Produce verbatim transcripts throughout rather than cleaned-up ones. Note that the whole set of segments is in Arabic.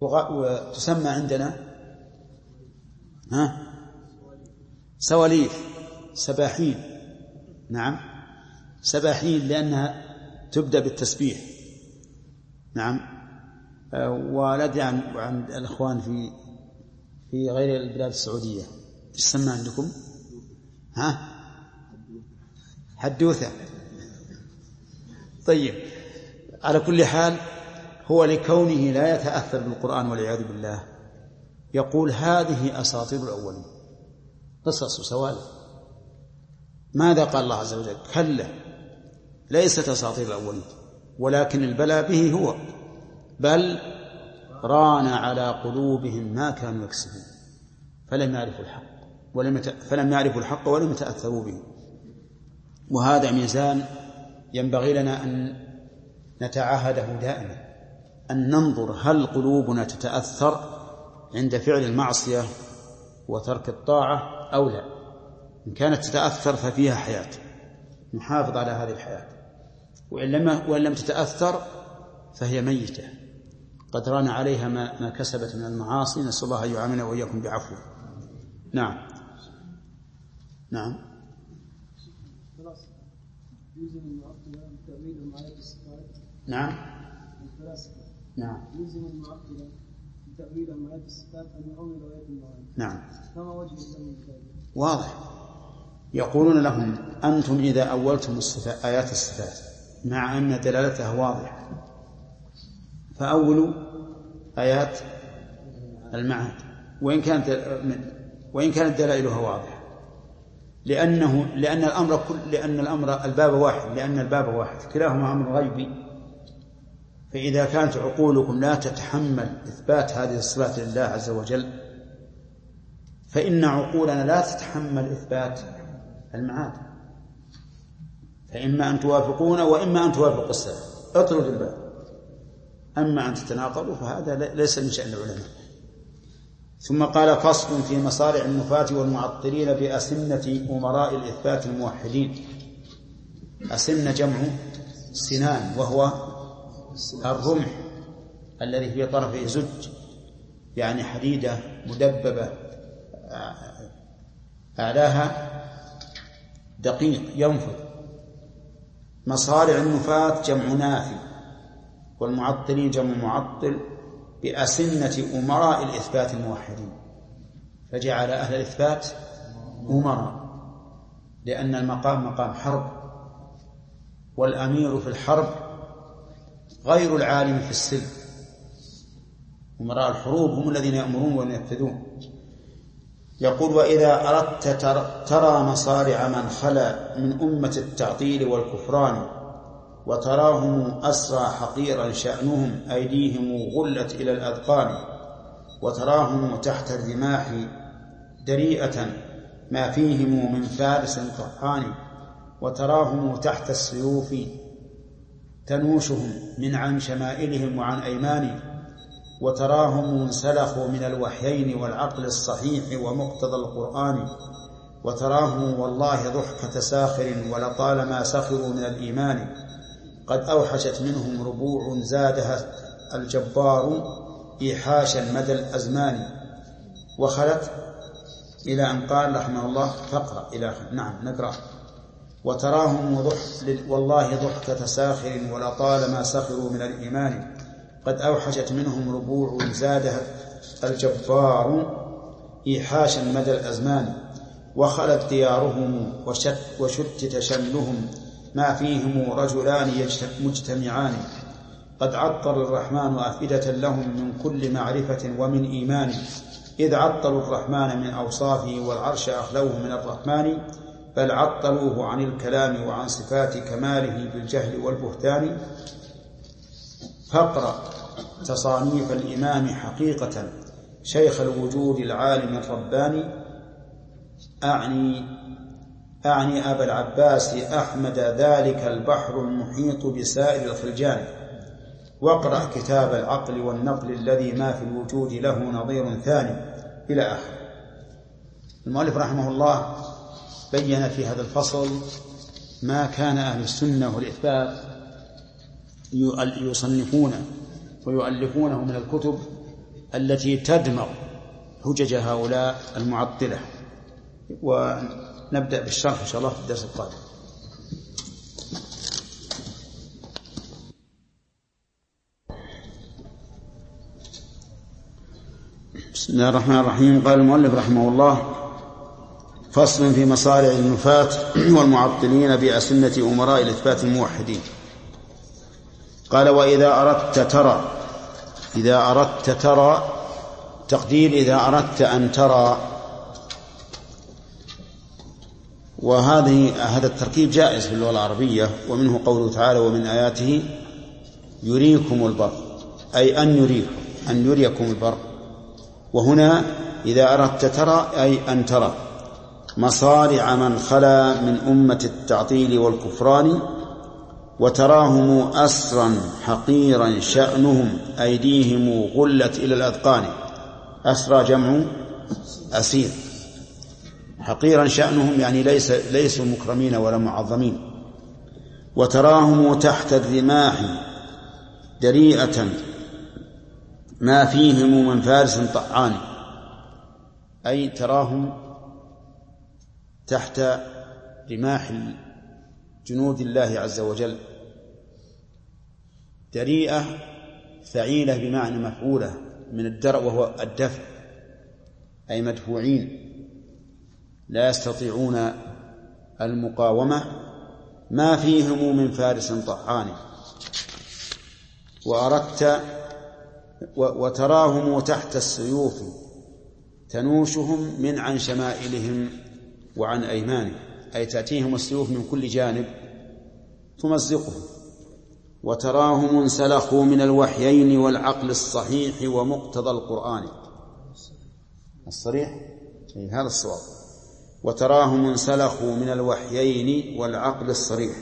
وتسمى عندنا ها سواليف سباحين. نعم سباحين لأنها تبدأ بالتسبيح. نعم. ولدي عن عن الأخوان في في غير البلاد السعودية ايش تسمى عندكم؟ ها حدوثة. طيب على كل حال هو لكونه لا يتأثر بالقرآن والعياذ بالله يقول هذه أساطير الأولين قصص وسوالف. ماذا قال الله عز وجل؟ كلا ليست أساطير الأولين ولكن البلاء به هو بل ران على قلوبهم ما كانوا يكسبون فلم يعرفوا الحق ولم يت... فلم يعرفوا الحق ولم يتأثروا به. وهذا ميزان ينبغي لنا أن نتعاهده دائما أن ننظر هل قلوبنا تتأثر عند فعل المعصية وترك الطاعة أو لا. إن كانت تتأثر ففيها حياة نحافظ على هذه الحياة وإن لم, وإن لم تتأثر فهي ميتة قد ران عليها ما, ما كسبت من المعاصي. نسأل الله أن يعاملنا وإياكم بعفو. نعم نعم نعم نعم يلزم المعطلة تأويل آيات الصفات أن يؤول آيات المعاني. نعم كما وجه من ذلك واضح. يقولون لهم أنتم إذا أولتم الصفات آيات الصفات مع أن دلالتها واضحة فأولوا آيات المعاد وإن كانت وإن كانت دلائلها واضحة لأنه لأن الأمر كل لأن الأمر الباب واحد لأن الباب واحد كلاهما أمر غيبي. فإذا كانت عقولكم لا تتحمل إثبات هذه الصفات لله عز وجل فإن عقولنا لا تتحمل إثبات المعاد فإما أن توافقون وإما أن توافقوا السلف اطرد الباب. أما أن تتناقضوا فهذا ليس من شأن العلماء. ثم قال فصل في مصارع النفاة والمعطلين بأسنة أمراء الإثبات الموحدين. أسنة جمع سنان وهو الرمح الذي في طرفه زج يعني حديدة مدببة أعلاها دقيق ينفذ. مصارع النفاة جمع نافي والمعطلين جمع معطل بأسنة أمراء الإثبات الموحدين فجعل أهل الإثبات أمراء لأن المقام مقام حرب والأمير في الحرب غير العالم في السلم. أمراء الحروب هم الذين يأمرون وينفذون. يقول وإذا أردت ترى مصارع من خلا من أمة التعطيل والكفران وتراهم أسرى حقيرا شأنهم أيديهم غلت إلى الأذقان وتراهم تحت الرماح دريئة ما فيهم من فارس طحان وتراهم تحت السيوف تنوشهم من عن شمائلهم وعن أيمان وتراهم منسلخوا من الوحيين والعقل الصحيح ومقتضى القرآن وتراهم والله ضحكة ساخر ولطالما سخروا من الإيمان قد أوحشت منهم ربوع زادها الجبار إيحاشا مدى الأزمان. وخلت إلى أن قال رحمه الله فقرأ إلى نعم نقرأ وتراهم والله ضحكة ساخر ولطالما سخروا من الإيمان قد أوحشت منهم ربوع زادها الجبار إيحاشا مدى الأزمان وخلت ديارهم وشت وشتت شملهم ما فيهم رجلان مجتمعان قد عطر الرحمن أفئدة لهم من كل معرفة ومن إيمان إذ عطلوا الرحمن من أوصافه والعرش أخلوه من الرحمن بل عطلوه عن الكلام وعن صفات كماله بالجهل والبهتان. فاقرأ تصانيف الإمام حقيقة شيخ الوجود العالم الرباني أعني أعني أبا العباس أحمد ذلك البحر المحيط بسائر الخلجان واقرأ كتاب العقل والنقل الذي ما في الوجود له نظير ثاني إلى آخر. المؤلف رحمه الله بين في هذا الفصل ما كان أهل السنة والإثبات يصنفونه ويؤلفونه من الكتب التي تدمغ حجج هؤلاء المعطلة. ونبدأ بالشرح إن شاء الله في الدرس القادم. بسم الله الرحمن الرحيم. قال المؤلف رحمه الله: فصل في مصارع النفاة والمعطلين بأسنة أمراء الإثبات الموحدين. قال: وإذا أردت ترى. إذا أردت ترى تقدير إذا أردت أن ترى. وهذه هذا التركيب جائز في اللغة العربية، ومنه قوله تعالى: ومن آياته يريكم البر، أي أن يريكم أن يريكم البر. وهنا إذا أردت ترى أي أن ترى مصارع من خلا من أمة التعطيل والكفران، وتراهم أسرا حقيرا شأنهم أيديهم غلت إلى الأذقان. أسرى جمع أسير، حقيرا شأنهم يعني ليس ليسوا مكرمين ولا معظمين. وتراهم تحت الرماح دريئة ما فيهم من فارس طعان، أي تراهم تحت رماح جنود الله عز وجل. دريئة فعيلة بمعنى مفعولة من الدرء وهو الدفع، أي مدفوعين لا يستطيعون المقاومة، ما فيهم من فارس طعان. وأردت وتراهم تحت السيوف تنوشهم من عن شمائلهم وعن أيمانهم، أي تأتيهم السيوف من كل جانب تمزقهم. وتراهم انسلخوا من الوحيين والعقل الصحيح ومقتضى القرآن الصريح، هذا الصواب. وتراهم انسلخوا من الوحيين والعقل الصريح.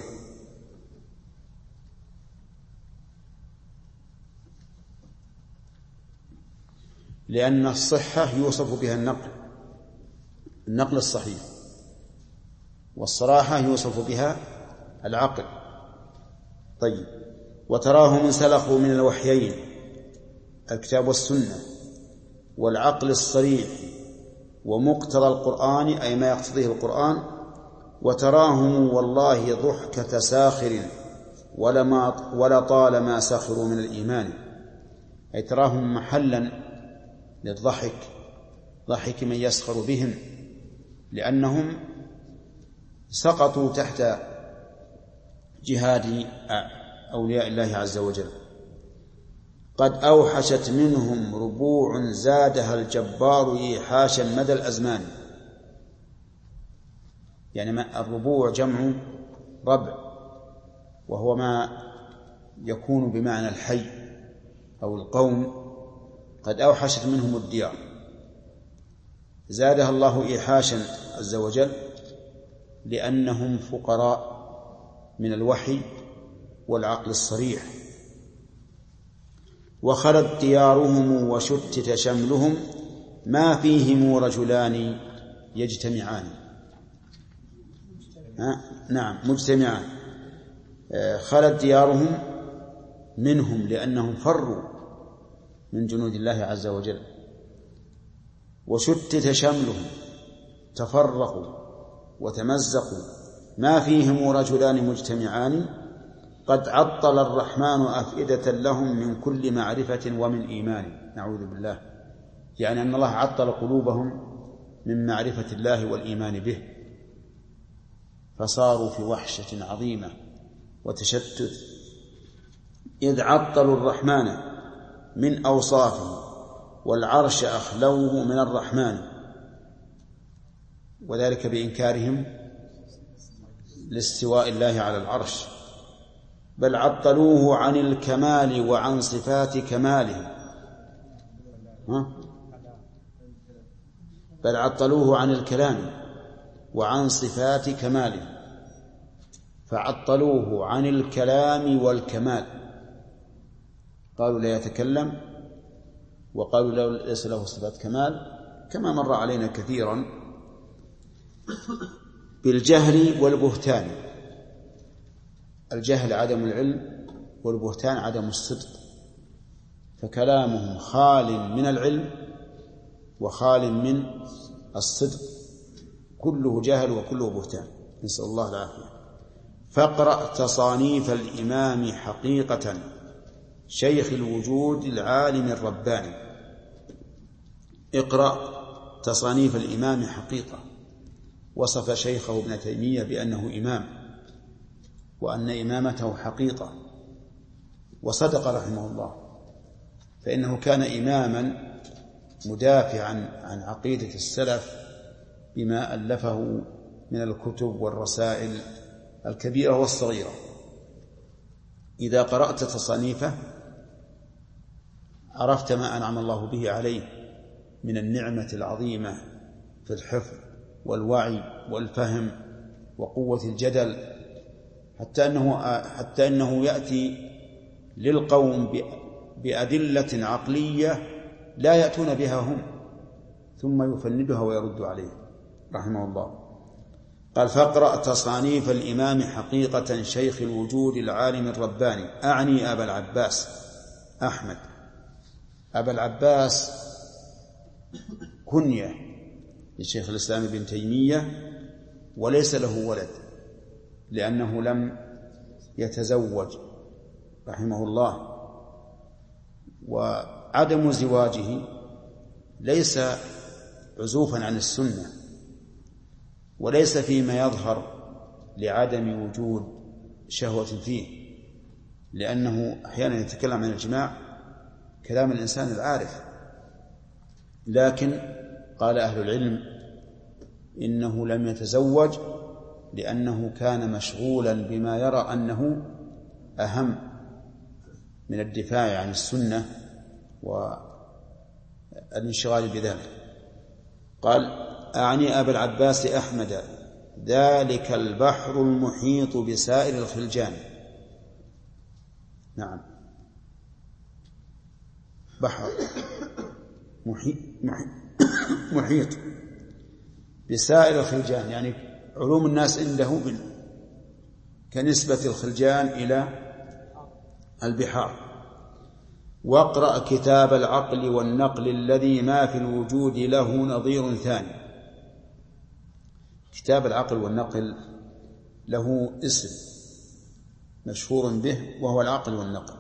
لأن الصحة يوصف بها النقل النقل الصحيح، والصراحة يوصف بها العقل. طيب، وتراهم انسلخوا من الوحيين الكتاب والسنة والعقل الصريح ومقتضى القرآن، أي ما يقتضيه القرآن. وتراهم والله ضحكة ساخر ولما ولا طالما سخروا من الإيمان، أي تراهم محلا للضحك، ضحك من يسخر بهم، لأنهم سقطوا تحت جهاد أولياء الله عز وجل. قد أوحشت منهم ربوع زادها الجبار إيحاشا مدى الأزمان. يعني الربوع جمع ربع، وهو ما يكون بمعنى الحي أو القوم. قد أوحشت منهم الديار، زادها الله إيحاشا عز وجل لأنهم فقراء من والعقل الصريح. وخلت ديارهم وشتت شملهم ما فيهم رجلان يجتمعان. ها؟ نعم مجتمعان. خلت ديارهم منهم لأنهم فروا من جنود الله عز وجل. وشتت شملهم تفرقوا وتمزقوا ما فيهم رجلان مجتمعان. قد عطل الرحمن أفئدة لهم من كل معرفة ومن إيمان. نعوذ بالله، يعني أن الله عطل قلوبهم من معرفة الله والإيمان به، فصاروا في وحشة عظيمة وتشتت، إذ عطلوا الرحمن من أوصافه والعرش أخلوه من الرحمن، وذلك بإنكارهم لاستواء الله على العرش. بل عطلوه عن الكمال وعن صفات كماله. ها؟ بل عطلوه عن الكلام وعن صفات كماله، فعطلوه عن الكلام والكمال. قالوا لا يتكلم، وقالوا ليس له صفات كمال، كما مر علينا كثيرا. بالجهل والبهتان. الجهل عدم العلم، والبهتان عدم الصدق. فكلامهم خال من العلم وخال من الصدق، كله جهل وكله بهتان، نسأل الله العافية. فاقرأ تصانيف الإمام حقيقة شيخ الوجود العالم الرباني. اقرأ تصانيف الإمام حقيقة. وصف شيخه ابن تيمية بأنه إمام وأن إمامته حقيقة، وصدق رحمه الله، فإنه كان إماما مدافعا عن عقيدة السلف بما ألفه من الكتب والرسائل الكبيرة والصغيرة. إذا قرأت تصانيفه عرفت ما أنعم الله به عليه من النعمة العظيمة في الحفظ والوعي والفهم وقوة الجدل، حتى أنه, حتى أنه يأتي للقوم بأدلة عقلية لا يأتون بها هم، ثم يفندها ويرد عليه رحمه الله. قال: فاقرأ تصانيف الإمام حقيقة شيخ الوجود العالم الرباني. أعني أبا العباس أحمد. أبا العباس كنية لشيخ الإسلام ابن تيمية، وليس له ولد لأنه لم يتزوج رحمه الله. وعدم زواجه ليس عزوفا عن السنة، وليس فيما يظهر لعدم وجود شهوة فيه، لأنه أحيانا يتكلم عن الجماع كلام الإنسان العارف. لكن قال أهل العلم إنه لم يتزوج لأنه كان مشغولا بما يرى أنه أهم من الدفاع عن السنة والانشغال بذلك. قال: أعني أبا العباس أحمد ذلك البحر المحيط بسائر الخلجان. نعم، بحر محيط, محيط بسائر الخلجان، يعني علوم الناس عنده كنسبة الخلجان إلى البحار. واقرأ كتاب العقل والنقل الذي ما في الوجود له نظير ثاني. كتاب العقل والنقل له اسم مشهور به وهو العقل والنقل،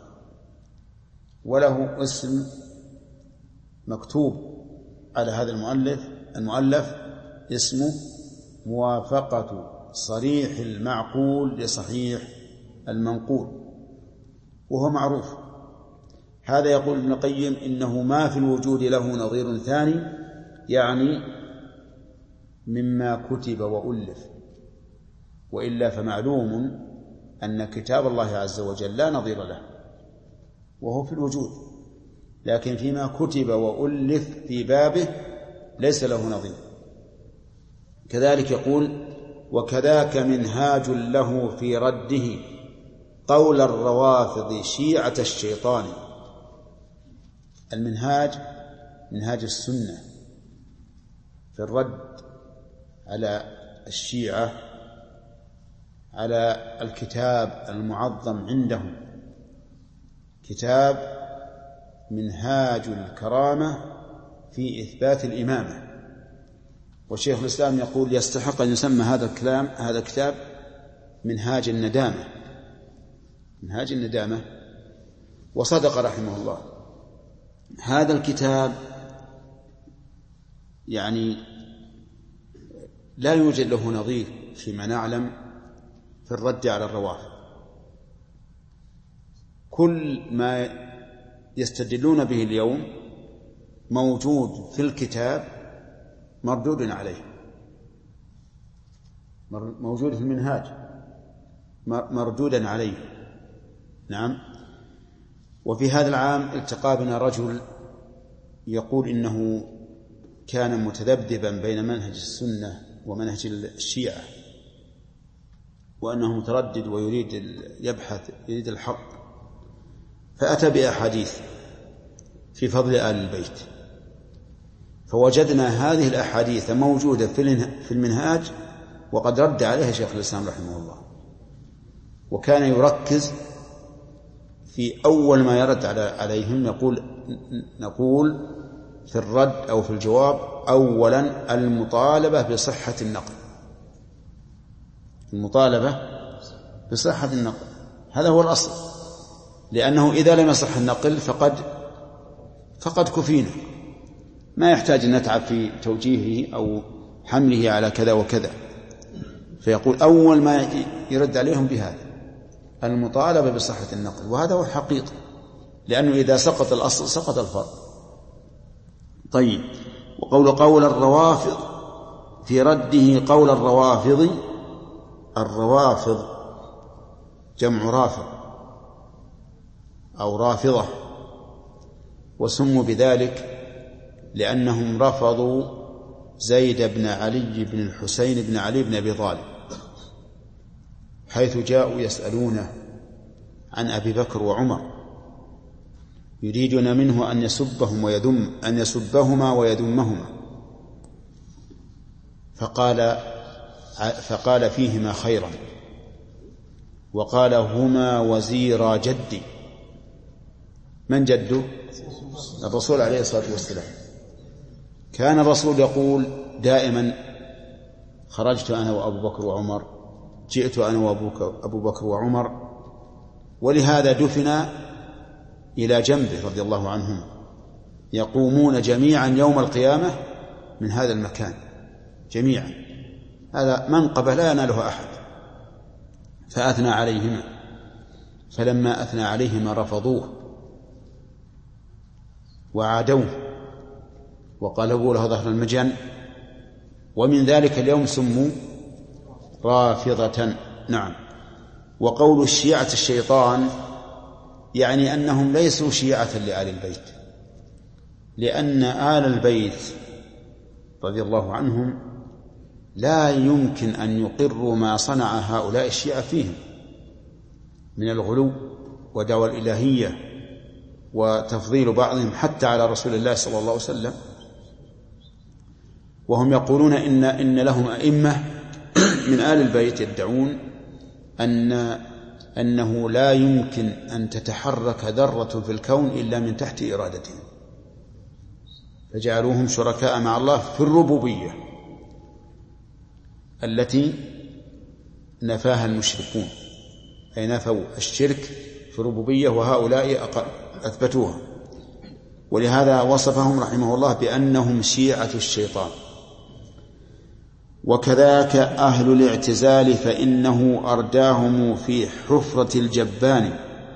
وله اسم مكتوب على هذا المؤلف المؤلف اسمه موافقة صريح المعقول لصحيح المنقول، وهو معروف. هذا يقول ابن القيم إنه ما في الوجود له نظير ثاني، يعني مما كتب وألف، وإلا فمعلوم أن كتاب الله عز وجل لا نظير له وهو في الوجود، لكن فيما كتب وألف في بابه ليس له نظير. كذلك يقول: وكذاك منهاج له في رده قول الروافض شيعة الشيطان. المنهاج منهاج السنة في الرد على الشيعة على الكتاب المعظم عندهم، كتاب منهاج الكرامة في إثبات الإمامة. والشيخ الإسلام يقول: يستحق أن يسمى هذا الكلام هذا الكتاب منهاج الندامة، منهاج الندامة. وصدق رحمه الله. هذا الكتاب يعني لا يوجد له نظير فيما نعلم في الرد على الروافض. كل ما يستدلون به اليوم موجود في الكتاب مردود عليه، موجود في المنهاج مردودا عليه. نعم. وفي هذا العام التقى بنا رجل يقول إنه كان متذبذبا بين منهج السنة ومنهج الشيعة، وأنه متردد ويريد يبحث يريد الحق، فأتى بأحاديث في فضل آل البيت، فوجدنا هذه الأحاديث موجودة في المنهاج وقد رد عليها شيخ الإسلام رحمه الله، وكان يركز في أول ما يرد عليهم يقول نقول في الرد أو في الجواب أولا المطالبة بصحة النقل، المطالبة بصحة النقل هذا هو الأصل، لأنه إذا لم يصح النقل فقد فقد كفينا، ما يحتاج أن نتعب في توجيهه أو حمله على كذا وكذا. فيقول أول ما يرد عليهم بهذا المطالبة بصحة النقل، وهذا هو الحقيقة، لأنه إذا سقط الأصل سقط الفرع. طيب، وقول قول الروافض في رده قول الروافض، الروافض جمع رافض أو رافضة، وسموا بذلك لأنهم رفضوا زيد بن علي بن الحسين بن علي بن أبي طالب، حيث جاءوا يسألونه عن أبي بكر وعمر، يريدون منه أن يسبهم ويذم أن يسبهما ويذمهما، فقال فقال فيهما خيرا، وقال هما وزيرا جدي. من جده؟ الرسول عليه الصلاة والسلام. كان الرسول يقول دائما خرجت أنا وأبو بكر وعمر، جئت أنا وأبو بكر وعمر، ولهذا دفنا إلى جنبه رضي الله عنهم، يقومون جميعا يوم القيامة من هذا المكان جميعا، هذا منقبة لا يناله أحد. فأثنى عليهما، فلما أثنى عليهما رفضوه وعادوه وقلبوا له ظهر المجن، ومن ذلك اليوم سموا رافضة. نعم. وقول الشيعة الشيطان يعني أنهم ليسوا شيعة لآل البيت، لأن آل البيت رضي الله عنهم لا يمكن أن يقروا ما صنع هؤلاء الشيعة فيهم من الغلو ودعوى الإلهية وتفضيل بعضهم حتى على رسول الله صلى الله عليه وسلم. وهم يقولون إن, إن لهم أئمة من آل البيت يدعون أن أنه لا يمكن أن تتحرك ذرة في الكون إلا من تحت إرادتهم، فجعلوهم شركاء مع الله في الربوبية التي نفاها المشركون، أي نفوا الشرك في الربوبية، وهؤلاء أثبتوها. ولهذا وصفهم رحمه الله بأنهم شيعة الشيطان. وكذاك أهل الاعتزال فإنه أرداهم في حفرة الجبان.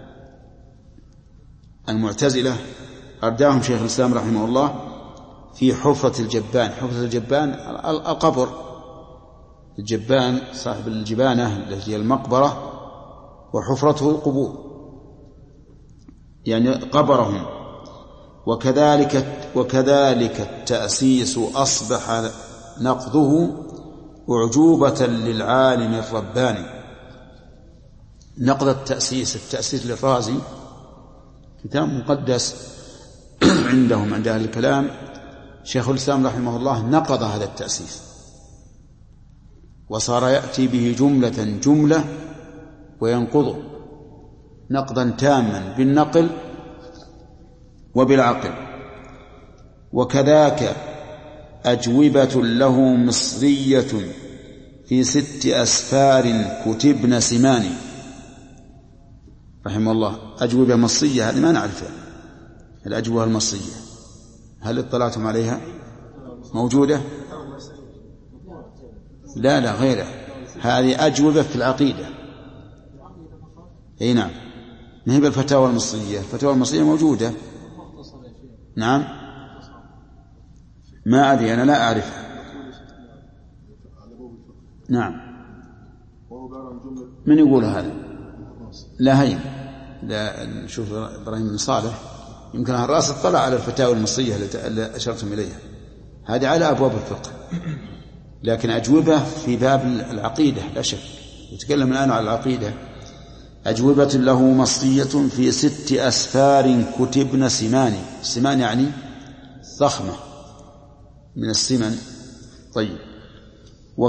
المعتزلة أرداهم شيخ الإسلام رحمه الله في حفرة الجبان. حفرة الجبان القبر، الجبان صاحب الجبانة التي هي المقبرة، وحفرته القبور يعني قبرهم. وكذلك وكذلك التأسيس أصبح نقضه أعجوبة للعالم الرباني. نقض التأسيس، التأسيس للرازي كتاب مقدس عندهم عند أهل الكلام، شيخ الإسلام رحمه الله نقض هذا التأسيس وصار يأتي به جملة جملة وينقضه نقضا تاما بالنقل وبالعقل. وكذاك أجوبة له مصرية في ست أسفار كتبن سماني رحمه الله. أجوبة مصرية هذه ما نعرفها، الأجوبة المصرية هل اطلعتم عليها؟ موجودة؟ لا لا غيره، هذه أجوبة في العقيدة. أي نعم، ما هي بالفتاوى المصرية، الفتاوى المصرية موجودة. نعم ما أدري، أنا لا أعرفها. نعم من يقول هذا؟ لا هين لا نشوف إبراهيم بن صالح يمكن الرأس اطلع على الفتاوى المصرية التي أشرتم إليها، هذه على أبواب الفقه، لكن أجوبة في باب العقيدة لا شك. يتكلم الآن عن العقيدة. أجوبة له مصرية في ست أسفار كتبن سماني. السمان يعني ضخمة من السمن. طيب.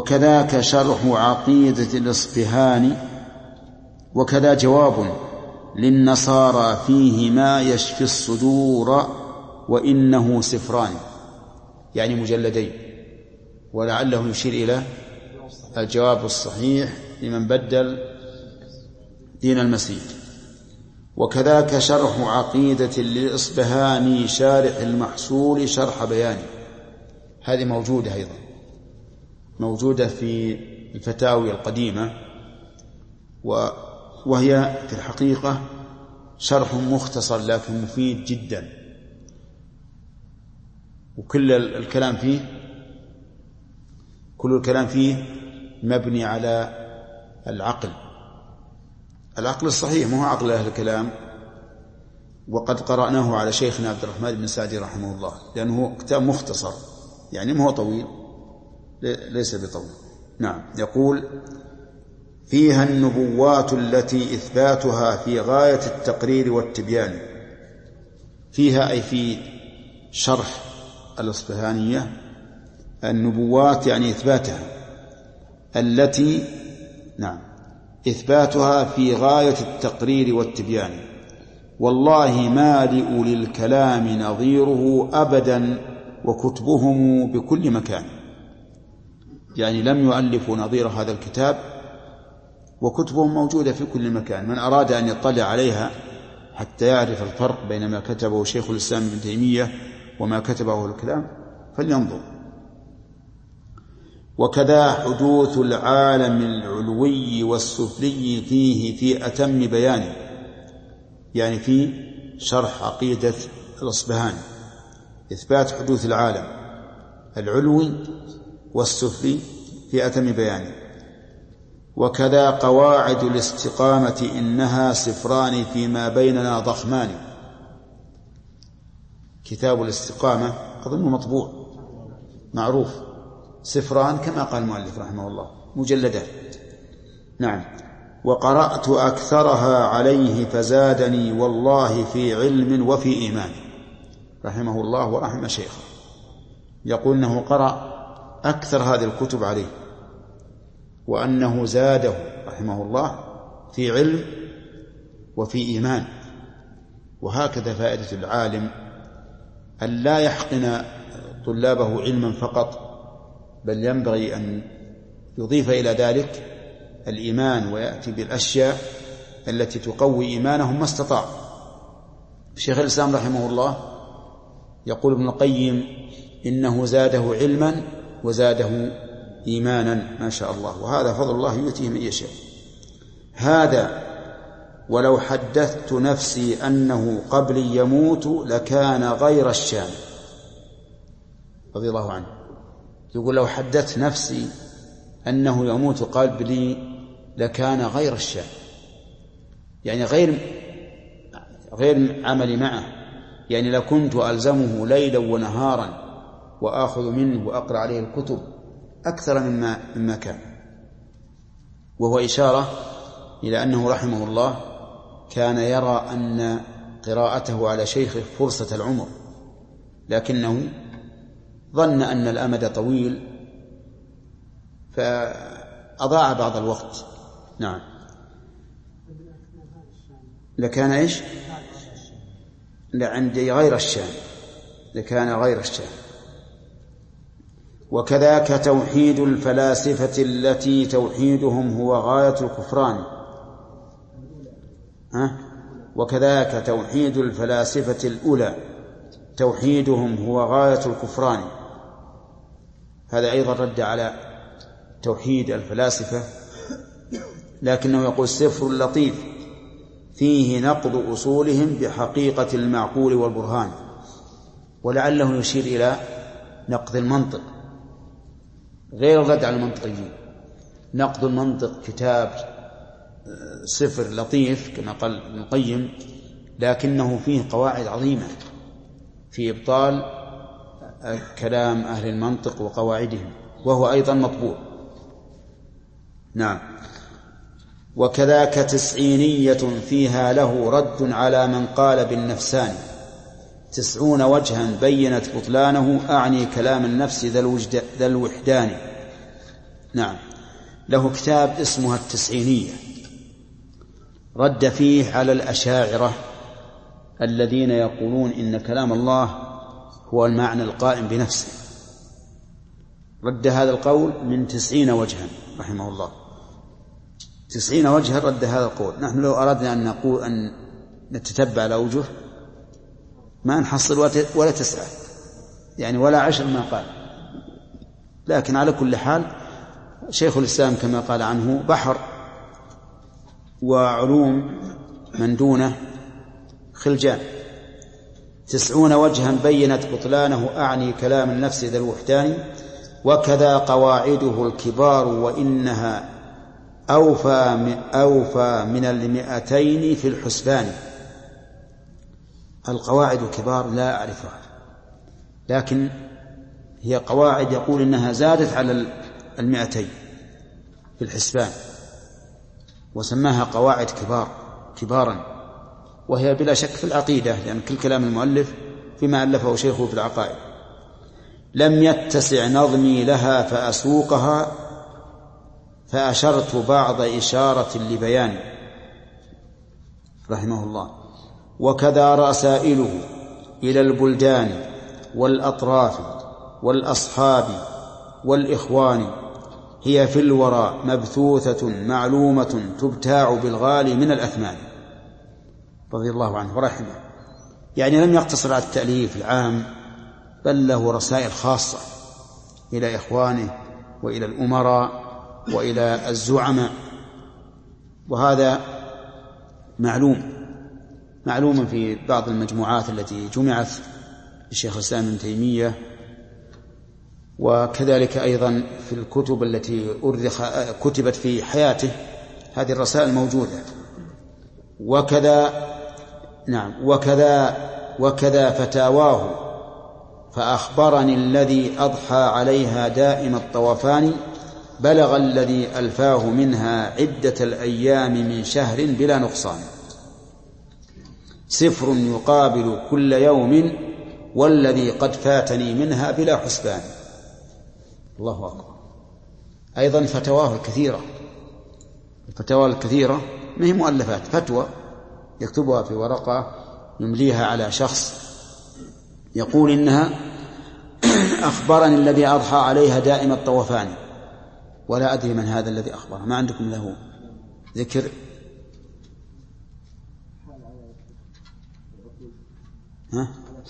وكذاك شرح عقيدة الإصفهاني. وكذا جواب للنصارى فيه ما يشفي الصدور وإنه سفران، يعني مجلدين، ولعله يشير إلى الجواب الصحيح لمن بدل دين المسيح. وكذاك شرح عقيدة للإصبهاني شارح المحصول شرح بيان، هذه موجودة أيضا، موجودة في الفتاوي القديمة، وهي في الحقيقة شرح مختصر لكن مفيد جدا، وكل الكلام فيه كل الكلام فيه مبني على العقل العقل الصحيح، مو عقل أهل الكلام. وقد قرأناه على شيخنا عبد الرحمن بن سعدي رحمه الله، لأنه كتاب مختصر يعني ما هو طويل، ليس بطويل. نعم. يقول: فيها النبوات التي إثباتها في غاية التقرير والتبيان. فيها أي في شرح الإصبهانية النبوات يعني إثباتها، التي نعم إثباتها في غاية التقرير والتبيان، والله مالئ للكلام نظيره أبدا وكتبهم بكل مكان. يعني لم يؤلفوا نظير هذا الكتاب، وكتبهم موجودة في كل مكان. من أراد أن يطلع عليها حتى يعرف الفرق بين ما كتبه شيخ الإسلام ابن تيمية وما كتبه الكلام فلينظر. وكذا حدوث العالم العلوي والسفلي فيه في أتم بيانه، يعني في شرح عقيدة الأصبهاني إثبات حدوث العالم العلوي والسفلي في أتم بيانه. وكذا قواعد الاستقامة إنها سفران فيما بيننا ضخمان. كتاب الاستقامة أظن مطبوع معروف، سفران كما قال المؤلف رحمه الله، مجلدات. نعم. وقرأت أكثرها عليه فزادني والله في علم وفي إيمان، رحمه الله ورحم شيخه. يقول أنه قرأ أكثر هذه الكتب عليه، وأنه زاده رحمه الله في علم وفي إيمان. وهكذا فائدة العالم أن لا يحقن طلابه علما فقط، بل ينبغي أن يضيف إلى ذلك الإيمان ويأتي بالأشياء التي تقوي إيمانهم ما استطاع. الشيخ الإسلام رحمه الله يقول ابن القيم إنه زاده علما وزاده إيمانا ما شاء الله، وهذا فضل الله يؤتيه من يشاء. هذا ولو حدثت نفسي أنه قبلي يموت لكان غير الشام، رضي الله عنه. يقول لو حدثت نفسي أنه يموت قبلي لكان غير الشام، يعني غير غير عملي معه، يعني لكنت ألزمه ليلا ونهارا وآخذ منه وأقرأ عليه الكتب أكثر مما مما كان. وهو إشارة إلى أنه رحمه الله كان يرى أن قراءته على شيخه فرصة العمر، لكنه ظن أن الأمد طويل فأضاع بعض الوقت. نعم. لكان إيش؟ لعندي غير الشام، لكان غير الشام. وكذاك توحيد الفلاسفة التي توحيدهم هو غاية الكفران. ها؟ وكذاك توحيد الفلاسفة الأولى توحيدهم هو غاية الكفران. هذا أيضا رد على توحيد الفلاسفة، لكنه يقول سفر لطيف فيه نقض أصولهم بحقيقة المعقول والبرهان، ولعله يشير إلى نقض المنطق غير الرد على المنطقيين. نقض المنطق كتاب سفر لطيف كما قال ابن القيم، لكنه فيه قواعد عظيمة في إبطال كلام أهل المنطق وقواعدهم، وهو أيضا مطبوع. نعم. وكذاك تسعينية فيها له رد على من قال بالنفسان، تسعون وجها بينت بطلانه، أعني كلام النفس ذا الوحدان. نعم. له كتاب اسمها التسعينية، رد فيه على الأشاعرة الذين يقولون إن كلام الله هو المعنى القائم بنفسه. رد هذا القول من تسعين وجها رحمه الله، تسعين وجها رد هذا القول. نحن لو أردنا أن نقول أن نتتبع الأوجه ما نحصل ولا تسعة يعني ولا عشر ما قال، لكن على كل حال شيخ الإسلام كما قال عنه بحر، وعلوم من دونه خلجان. تسعون وجها بينت بطلانه أعني كلام النفس ذا الوحدان، وكذا قواعده الكبار وإنها أوفى أوفى من المئتين في الحسبان. القواعد الكبار لا أعرفها، لكن هي قواعد يقول إنها زادت على المئتين في الحسبان، وسماها قواعد كبار كبارا، وهي بلا شك في العقيدة، لأن كل كلام المؤلف فيما ألفه شيخه في العقائد. لم يتسع نظمي لها فأسوقها، فأشرت بعض إشارة لبيان رحمه الله. وكذا رسائله إلى البلدان والأطراف والأصحاب والإخوان، هي في الورى مبثوثة معلومة تبتاع بالغالي من الأثمان. رضي الله عنه ورحمه. يعني لم يقتصر على التأليف العام، بل له رسائل خاصة إلى إخوانه وإلى الأمراء وإلى الزعماء، وهذا معلوم معلوم في بعض المجموعات التي جمعت لشيخ الإسلام ابن تيمية، وكذلك أيضا في الكتب التي أرخ كتبت في حياته هذه الرسائل موجودة. وكذا نعم وكذا وكذا فتاواه، فأخبرني الذي أضحى عليها دائم الطوفان، بلغ الذي ألفاه منها عدة الأيام من شهر بلا نقصان، صفر يقابل كل يوم والذي قد فاتني منها بلا حسبان. الله أكبر. أيضا فتواه الكثيرة، الفتوى الكثيرة ما هي مؤلفات، فتوى يكتبها في ورقة يمليها على شخص، يقول إنها أخبرني الذي أضحى عليها دائم الطوفان، ولا أدري من هذا الذي أخبر. ما عندكم له ذكر؟ ها؟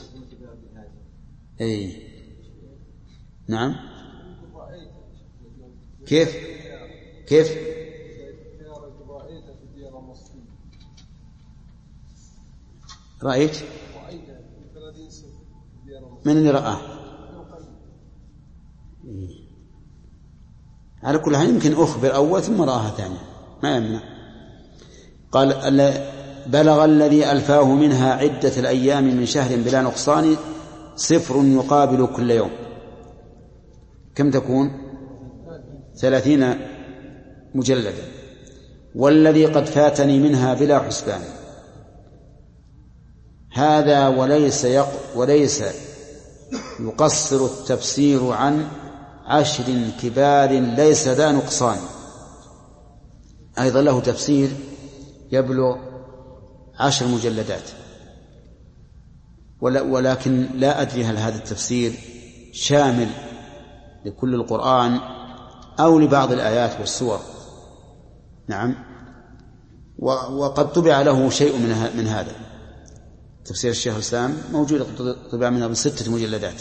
أي نعم. كيف كيف رأيت؟ من اللي رآه؟ على كل حال يمكن أخبر أول ثم رآها ثانية، ما يمنع. قال بلغ الذي ألفاه منها عدة الأيام من شهر بلا نقصان، صفر يقابل كل يوم. كم تكون؟ ثلاثين مجلدا. والذي قد فاتني منها بلا حسبان. هذا وليس يق وليس يقصر التفسير عن عشر كبار ليس ذا نقصان. أيضا له تفسير يبلغ عشر مجلدات، ولكن لا أدري هل هذا التفسير شامل لكل القرآن أو لبعض الآيات والسور. نعم. وقد طبع له شيء من هذا. تفسير الشيخ الإسلام موجود، طبع منه بستة مجلدات.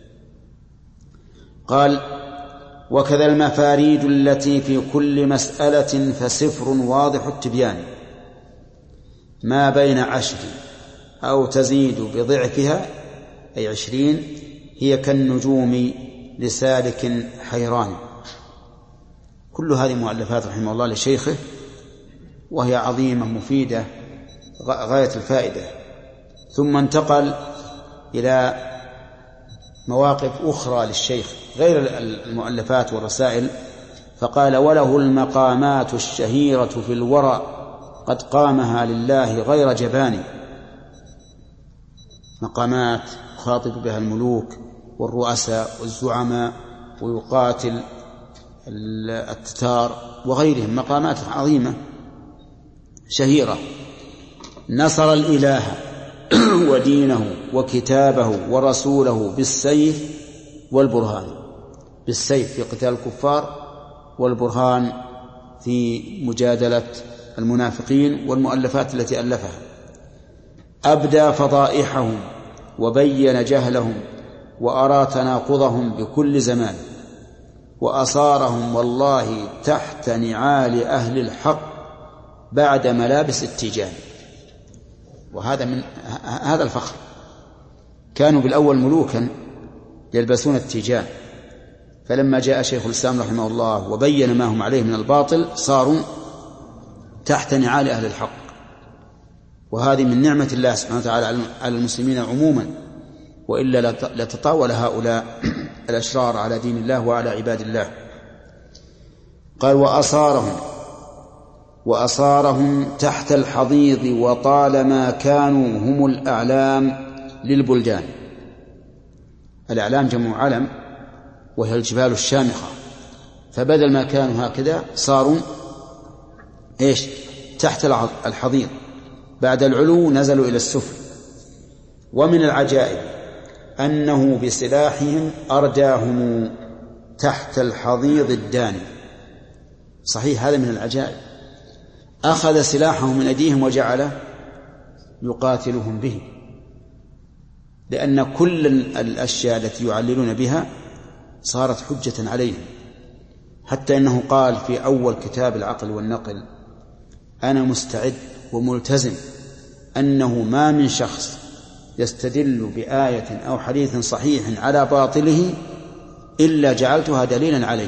قال وكذا المفاريد التي في كل مسألة فسفر واضح التبيان، ما بين عشر أو تزيد بضعفها أي عشرين، هي كالنجوم لسالك حيران. كل هذه مؤلفات رحمه الله لشيخه، وهي عظيمة مفيدة غاية الفائدة. ثم انتقل إلى مواقف أخرى للشيخ غير المؤلفات والرسائل، فقال وله المقامات الشهيرة في الورى، قد قامها لله غير جبان. مقامات يخاطب بها الملوك والرؤساء والزعماء، ويقاتل التتار وغيرهم، مقامات عظيمة. شهيرة: نصر الإله ودينه وكتابه ورسوله بالسيف والبرهان. بالسيف في قتال الكفار، والبرهان في مجادلة المنافقين والمؤلفات التي ألفها. أبدى فضائحهم وبين جهلهم وأرى تناقضهم بكل زمان، وأصارهم والله تحت نعال أهل الحق بعد ملابس التيجان. وهذا من هذا الفخر. كانوا بالأول ملوكا يلبسون التيجان، فلما جاء شيخ الإسلام رحمه الله وبين ما هم عليه من الباطل صاروا تحت نعال أهل الحق. وهذه من نعمة الله سبحانه وتعالى على المسلمين عموما، وإلا لتطاول هؤلاء الأشرار على دين الله وعلى عباد الله. قال: وأصارهم وأصارهم تحت الحضيض وطالما كانوا هم الأعلام للبلدان. الأعلام جمع علم، وهي الجبال الشامخة، فبدل ما كانوا هكذا صاروا إيش؟ تحت الحضيض، بعد العلو نزلوا إلى السفل. ومن العجائب أنه بسلاحهم أرداهم تحت الحضيض الداني. صحيح، هذا من العجائب. أخذ سلاحهم من أيديهم وجعل يقاتلهم به، لأن كل الأشياء التي يعللون بها صارت حجة عليهم. حتى إنه قال في أول كتاب العقل والنقل: أنا مستعد وملتزم أنه ما من شخص يستدل بآية أو حديث صحيح على باطله إلا جعلتها دليلا عليه.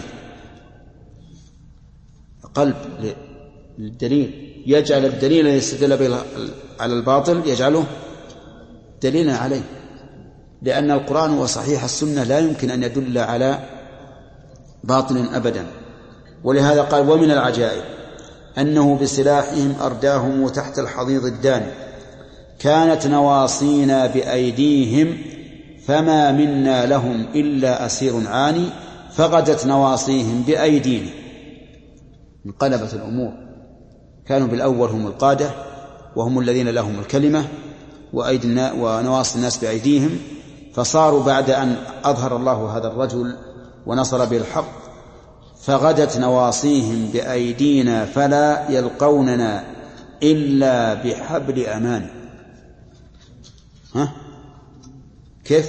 قلب للدليل، يجعل الدليل الذي يستدل به على الباطل يجعله دليلا عليه، لأن القرآن وصحيح السنة لا يمكن أن يدل على باطل أبدا. ولهذا قال: ومن العجائب أنه بسلاحهم أرداهم تحت الحضيض الداني. كانت نواصينا بأيديهم فما منا لهم إلا أسير عاني، فغدت نواصيهم بأيدينا. انقلبت الأمور. كانوا بالأول هم القادة وهم الذين لهم الكلمة وأيدي ونواصي الناس بأيديهم، فصاروا بعد أن أظهر الله هذا الرجل ونصر به الحق فغدت نواصيهم بأيدينا فلا يلقوننا إلا بحبل أمان. ها؟ كيف؟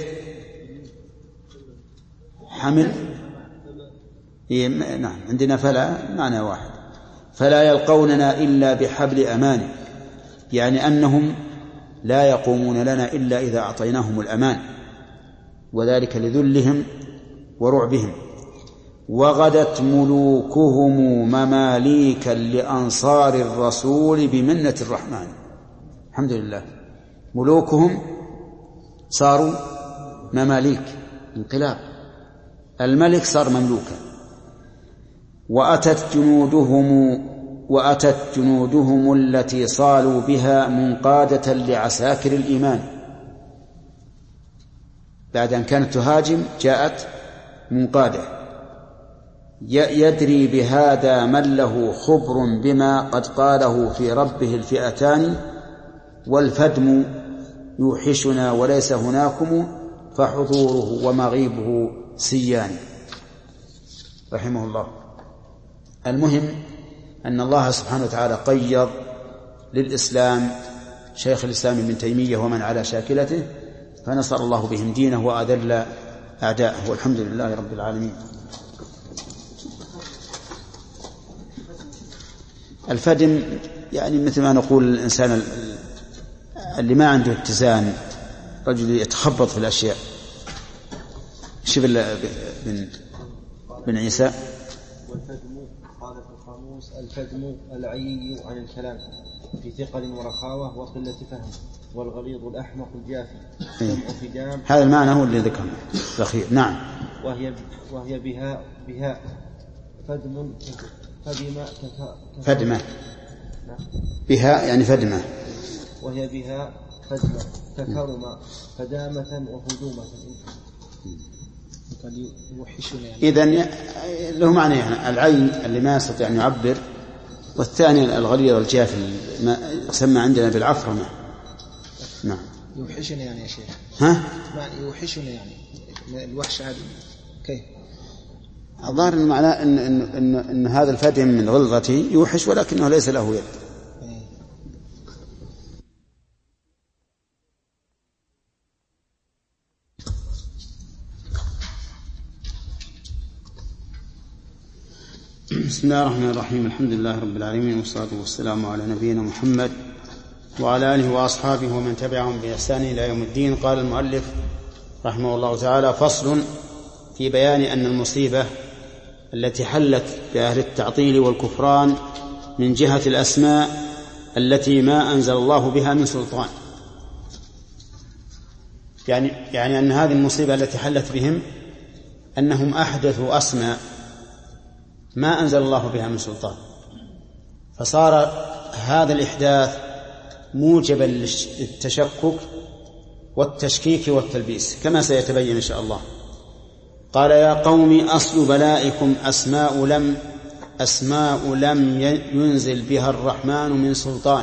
حمل؟ إيه نعم، عندنا فلا معنى واحد. فلا يلقوننا إلا بحبل أمان، يعني أنهم لا يقومون لنا إلا إذا أعطيناهم الأمان، وذلك لذلهم ورعبهم. وغدت ملوكهم مماليكا لأنصار الرسول بمنة الرحمن. الحمد لله، ملوكهم صاروا مماليك، انقلاب، الملك صار مملوكا. وأتت جنودهم وأتت جنودهم التي صالوا بها منقادة لعساكر الإيمان. بعد أن كانت تهاجم جاءت منقادة. يدري بهذا من له خبر بما قد قاله في ربه الفئتان، والفدم يوحشنا وليس هناكم، فحضوره ومغيبه سيان. رحمه الله. المهم أن الله سبحانه وتعالى قيض للإسلام شيخ الإسلام ابن تيمية ومن على شاكلته، فنصر الله بهم دينه وأذل أعداءه، والحمد لله رب العالمين. الفدم يعني مثل ما نقول الإنسان اللي ما عنده اتزان، رجل يتخبط في الأشياء. شوف بن بن عيسى: والفدم قال في القاموس: الفدم العيي عن الكلام في ثقل ورخاوة وقلة فهم، والغليظ الأحمق الجافي. إيه؟ هذا المعنى هو اللي ذكرنا الأخير. نعم. وهي وهي بها بها فدم فدمة فدمة بها يعني فدمة، وهي بها فدمة ككرمة فدامة وهدومة. إذن له معنى يعني العين اللي ما يستطيع أن يعبر والثاني الغليظ الجاف ما يسمى عندنا بالعفرمة. نعم. يوحشني يعني يا شيخ. ها؟ يوحشني يعني الوحش هذه كيف؟ الظاهر إن معناه إن إن إن, إن هذا الفدي من غلظته يوحش ولكنه ليس له يد. بسم الله الرحمن الرحيم. الحمد لله رب العالمين، والصلاة والسلام على نبينا محمد وعلى آله وأصحابه ومن تبعهم بإحسان إلى يوم الدين. قال المؤلف رحمه الله تعالى: فصل في بيان أن المصيبة التي حلت بأهل التعطيل والكفران من جهة الأسماء التي ما أنزل الله بها من سلطان. يعني يعني أن هذه المصيبة التي حلت بهم أنهم أحدثوا أسماء ما أنزل الله بها من سلطان، فصار هذا الإحداث موجبا للتشكك والتشكيك والتلبيس كما سيتبين إن شاء الله. قال: يا قوم أصل بلائكم أسماء لم أسماء لم ينزل بها الرحمن من سلطان.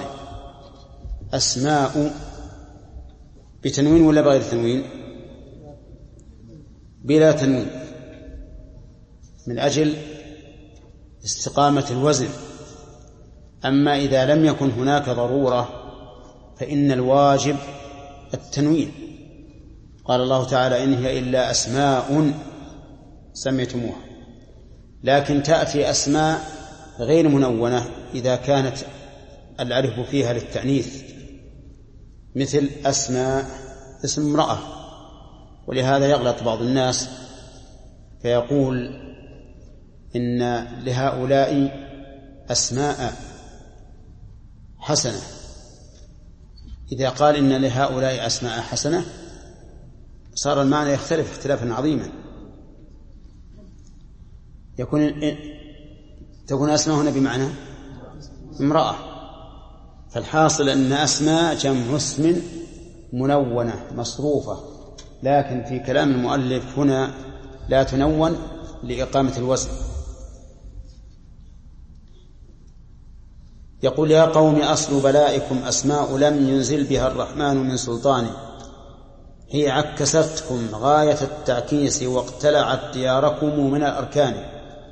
أسماء بتنوين ولا بغير تنوين؟ بلا تنوين، من أجل استقامة الوزن. أما إذا لم يكن هناك ضرورة فإن الواجب التنوين. قال الله تعالى: إن هي إلا أسماء سميتموها. لكن تأتي أسماء غير منونة إذا كانت الألف فيها للتأنيث، مثل أسماء اسم امرأة. ولهذا يغلط بعض الناس فيقول إن لهؤلاء أسماء حسنة. إذا قال إن لهؤلاء أسماء حسنة صار المعنى يختلف اختلافا عظيما. يكون تكون أسماء هنا بمعنى امرأة، فالحاصل أن أسماء جمع اسم منونة مصروفة، لكن في كلام المؤلف هنا لا تنون لإقامة الوزن. يقول: يا قوم أصل بلائكم أسماء لم ينزل بها الرحمن من سلطان، هي عكستكم غاية التعكيس واقتلعت دياركم من الأركان.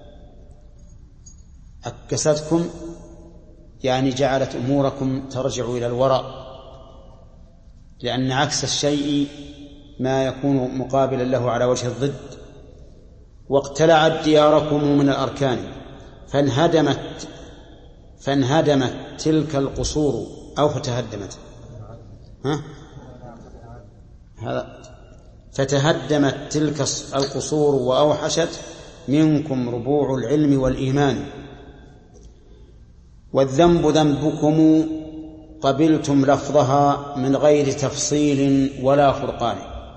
عكستكم يعني جعلت أموركم ترجع إلى الوراء، لأن عكس الشيء ما يكون مقابلا له على وجه الضد. واقتلعت دياركم من الأركان، فانهدمت فانهدمت تلك القصور أو فتهدمت ها؟ هذا فتهدمت تلك القصور وأوحشت منكم ربوع العلم والإيمان. والذنب ذنبكم قبلتم لفظها من غير تفصيل ولا فرقان.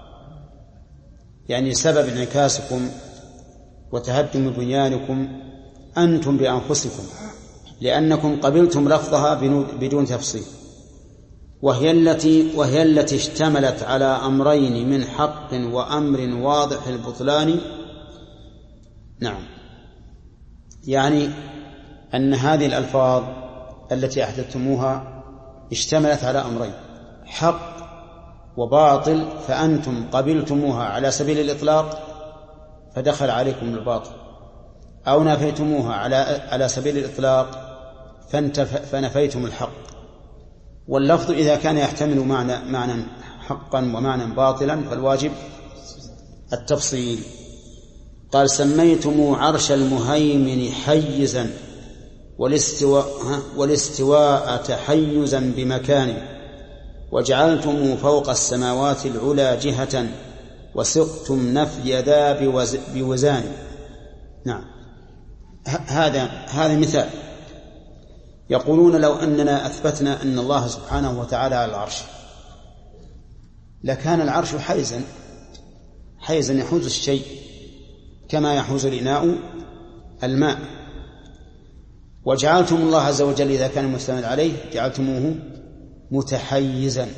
يعني سبب انعكاسكم وتهدم بنيانكم أنتم بأنفسكم، لأنكم قبلتم لفظها بدون تفصيل، وهي التي وهي التي اشتملت على أمرين من حق وأمر واضح البطلان. نعم، يعني أن هذه الألفاظ التي أحدثتموها اشتملت على أمرين: حق وباطل، فأنتم قبلتموها على سبيل الإطلاق فدخل عليكم الباطل، أو نفيتموها على على سبيل الإطلاق فنفيتم الحق. واللفظ إذا كان يحتمل معنى معنى حقا ومعنى باطلا فالواجب التفصيل. قال: سميتم عرش المهيمن حيزا والاستواء, والاستواء تحيزا بمكان، وجعلتم فوق السماوات العلى جهة وسقتم نفي ذا بوزان. نعم، هذا هذا مثال. يقولون: لو أننا أثبتنا أن الله سبحانه وتعالى على العرش لكان العرش حيزا حيزا يحوز الشيء كما يحوز الإناء الماء. وجعلتم الله عز وجل إذا كان مستند عليه جعلتموه متحيزا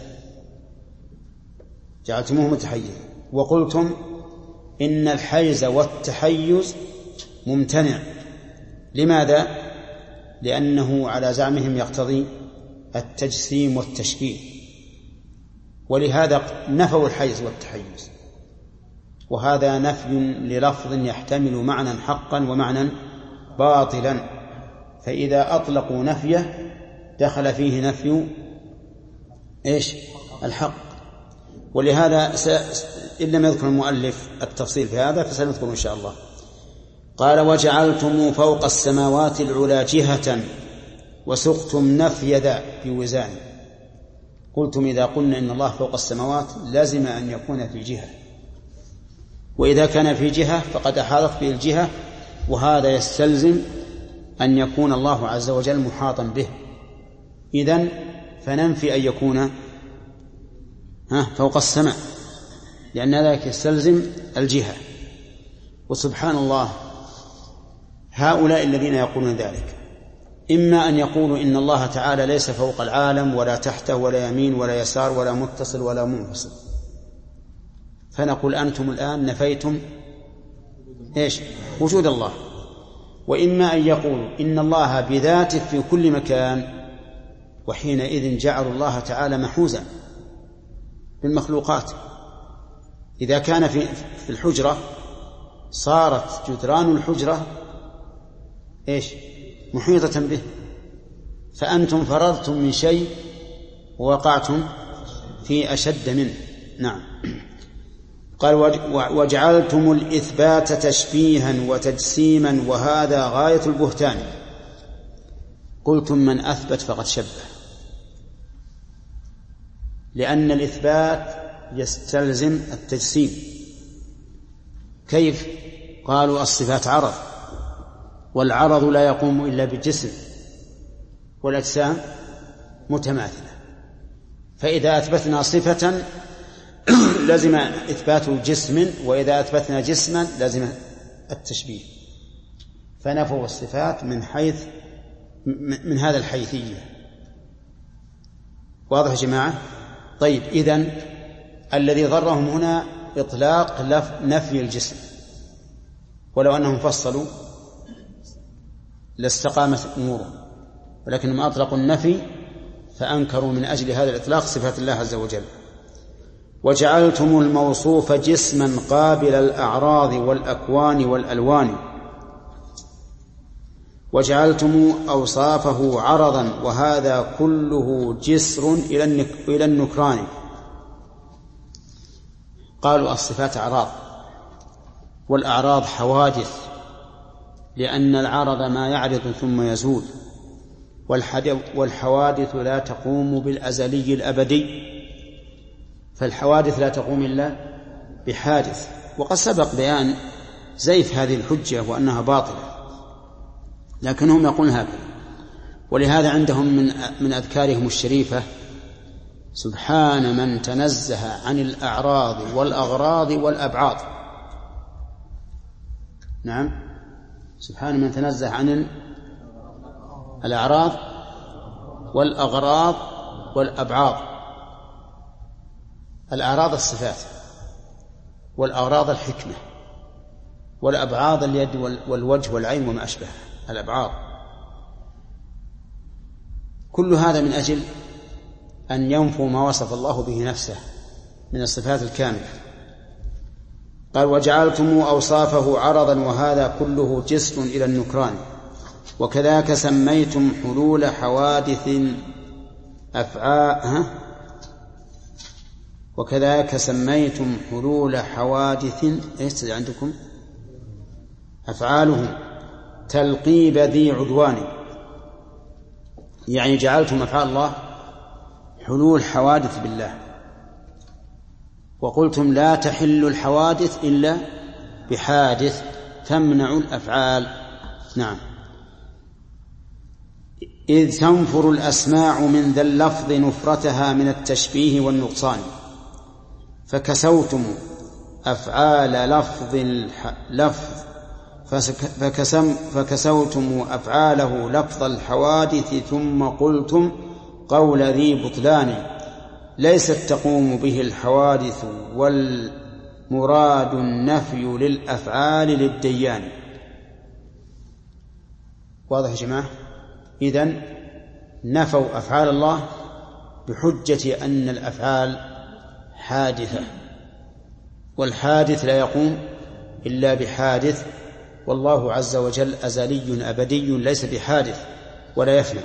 جعلتموه متحيزا وقلتم إن الحيز والتحيز ممتنع. لماذا؟ لأنه على زعمهم يقتضي التجسيم والتشبيه، ولهذا نفوا الحيز والتحيز، وهذا نفي للفظ يحتمل معنى حقا ومعنى باطلا، فإذا أطلقوا نفيه دخل فيه نفي إيش؟ الحق. ولهذا س... إن لم يذكر المؤلف التفصيل في هذا فسنذكر إن شاء الله. قال: وجعلتم فوق السماوات العلى جهة وسقتم نفي ذا بوزان. قلتم إذا قلنا إن الله فوق السماوات لازم أن يكون في جهة، وإذا كان في جهة فقد أحاطت به الجهة، وهذا يستلزم أن يكون الله عز وجل محاطا به، إذن فننفي أن يكون فوق السماء، لأن ذلك يستلزم الجهة. وسبحان الله، هؤلاء الذين يقولون ذلك إما أن يقولوا إن الله تعالى ليس فوق العالم ولا تحته ولا يمين ولا يسار ولا متصل ولا منفصل، فنقول أنتم الآن نفيتم إيش؟ وجود الله. وإما أن يقولوا إن الله بذاته في كل مكان، وحينئذ جعلوا الله تعالى محوزا بالمخلوقات. إذا كان في في الحجرة صارت جدران الحجرة إيش؟ محيطة به، فأنتم فررتم من شيء ووقعتم في أشد منه. نعم. قال: وجعلتم الإثبات تشبيها وتجسيما وهذا غاية البهتان. قلتم من أثبت فقد شبه، لأن الإثبات يستلزم التجسيم. كيف؟ قالوا الصفات عرض، والعرض لا يقوم إلا بجسم، والأجسام متماثلة، فإذا أثبتنا صفة لازم إثبات جسم، وإذا أثبتنا جسما لازم التشبيه، فنفوا الصفات من حيث من هذا الحيثية. واضح يا جماعة؟ طيب، إذن الذي ضرهم هنا إطلاق نفي الجسم، ولو أنهم فصلوا لاستقامت أمورهم، ولكنهم أطلقوا النفي فأنكروا من أجل هذا الإطلاق صفات الله عز وجل. وجعلتم الموصوف جسما قابل الأعراض والأكوان والألوان، وجعلتم أوصافه عرضا، وهذا كله جسر إلى النكران. قالوا الصفات أعراض، والأعراض حوادث، لأن العرض ما يعرض ثم يزول، والحوادث لا تقوم بالأزلي الأبدي، فالحوادث لا تقوم إلا بحادث. وقد سبق بيان زيف هذه الحجة وأنها باطلة، لكنهم يقولون هكذا. ولهذا عندهم من من أذكارهم الشريفة: سبحان من تنزه عن الأعراض والأغراض والأبعاض. نعم، سبحان من تنزه عن الأعراض والأغراض والأبعاض. الأعراض الصفات، والأغراض الحكمة، والأبعاض اليد والوجه والعين وما أشبه الأبعاض. كل هذا من أجل أن ينفوا ما وصف الله به نفسه من الصفات الكاملة. قال: وجعلتم أوصافه عرضا، وهذا كله جسر إلى النكران. وكذاك سميتم حلول حوادث أفعال وكذاك سميتم حلول حوادث ايش عندكم؟ أفعاله تلقيب ذي عدوان، يعني جعلتم أفعال الله حلول حوادث بالله، وقلتم لا تحل الحوادث إلا بحادث تمنع الأفعال. نعم. إذ تنفر الأسماع من ذا اللفظ نفرتها من التشبيه والنقصان، فكسوتم أفعال لفظ لفظ فكسم فكسوتم أفعاله لفظ الحوادث، ثم قلتم قول ذي بطلان ليست تقوم به الحوادث، والمراد النفي للأفعال للديان. واضح يا جماعة؟ إذن نفوا أفعال الله بحجة أن الأفعال حادثة، والحادث لا يقوم إلا بحادث، والله عز وجل أزلي أبدي ليس بحادث ولا يفنى.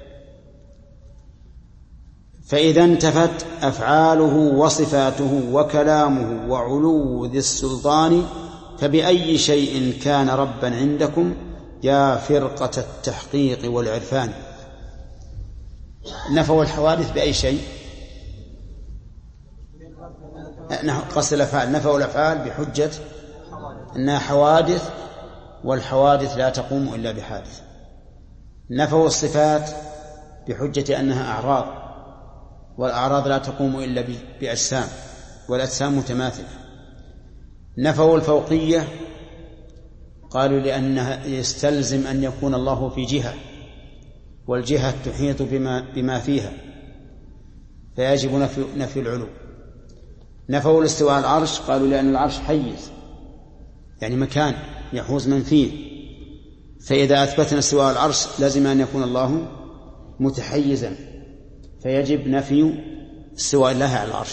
فإذا انتفت أفعاله وصفاته وكلامه وعلو ذي السلطان فبأي شيء كان ربا عندكم يا فرقة التحقيق والعرفان. نفوا الحوادث بأي شيء؟ قصد الأفعال، نفوا الأفعال بحجة أنها حوادث، والحوادث لا تقوم إلا بحادث. نفوا الصفات بحجة أنها أعراض، والأعراض لا تقوم إلا بأجسام، والأجسام متماثلة. نفوا الفوقية، قالوا لأنها يستلزم أن يكون الله في جهة، والجهة تحيط بما, بما فيها، فيجب نفي, نفي العلو. نفوا الاستواء على العرش، قالوا لأن العرش حيز، يعني مكان يحوز من فيه، فإذا أثبتنا استواء على العرش لازم أن يكون الله متحيزا، فيجب نفي استواء الله على العرش.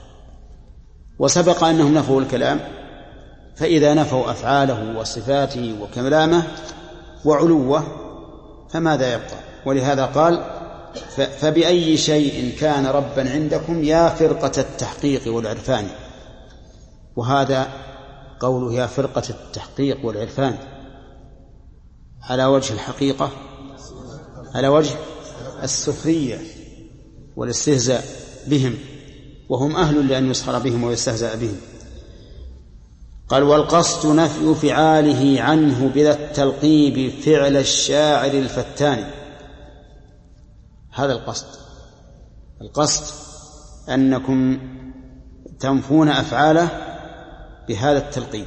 وسبق أنهم نفوا الكلام، فإذا نفوا أفعاله وصفاته وكلامه وعلوه فماذا يبقى؟ ولهذا قال فبأي شيء كان ربا عندكم يا فرقة التحقيق والعرفان. وهذا قوله يا فرقة التحقيق والعرفان على وجه الحقيقة، على وجه السخرية والاستهزاء بهم، وهم أهل لأن يسخر بهم ويستهزأ بهم. قال والقصد نفي فعاله عنه بلا التلقيب فعل الشاعر الفتان. هذا القصد، القصد أنكم تنفون أفعاله بهذا التلقيب.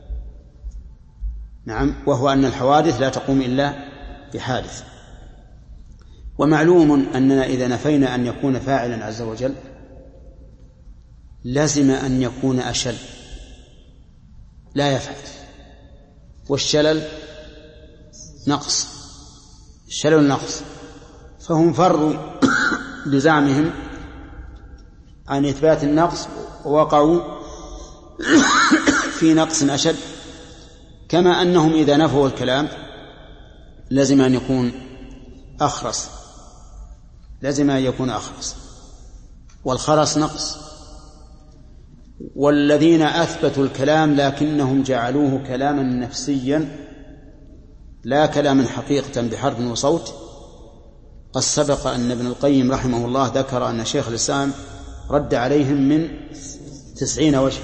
نعم، وهو أن الحوادث لا تقوم إلا بحادث. ومعلوم أننا إذا نفينا أن يكون فاعلا عز وجل لازم أن يكون أشل لا يفعل، والشلل نقص، الشلل نقص، فهم فروا بزعمهم عن إثبات النقص ووقعوا في نقص أشد. كما أنهم إذا نفوا الكلام لازم أن يكون أخرس، لازم أن يكون أخرس، والخرس نقص. والذين أثبتوا الكلام لكنهم جعلوه كلاما نفسيا لا كلاما حقيقة بحرف وصوت. قد سبق أن ابن القيم رحمه الله ذكر أن شيخ الإسلام رد عليهم من تسعين وجها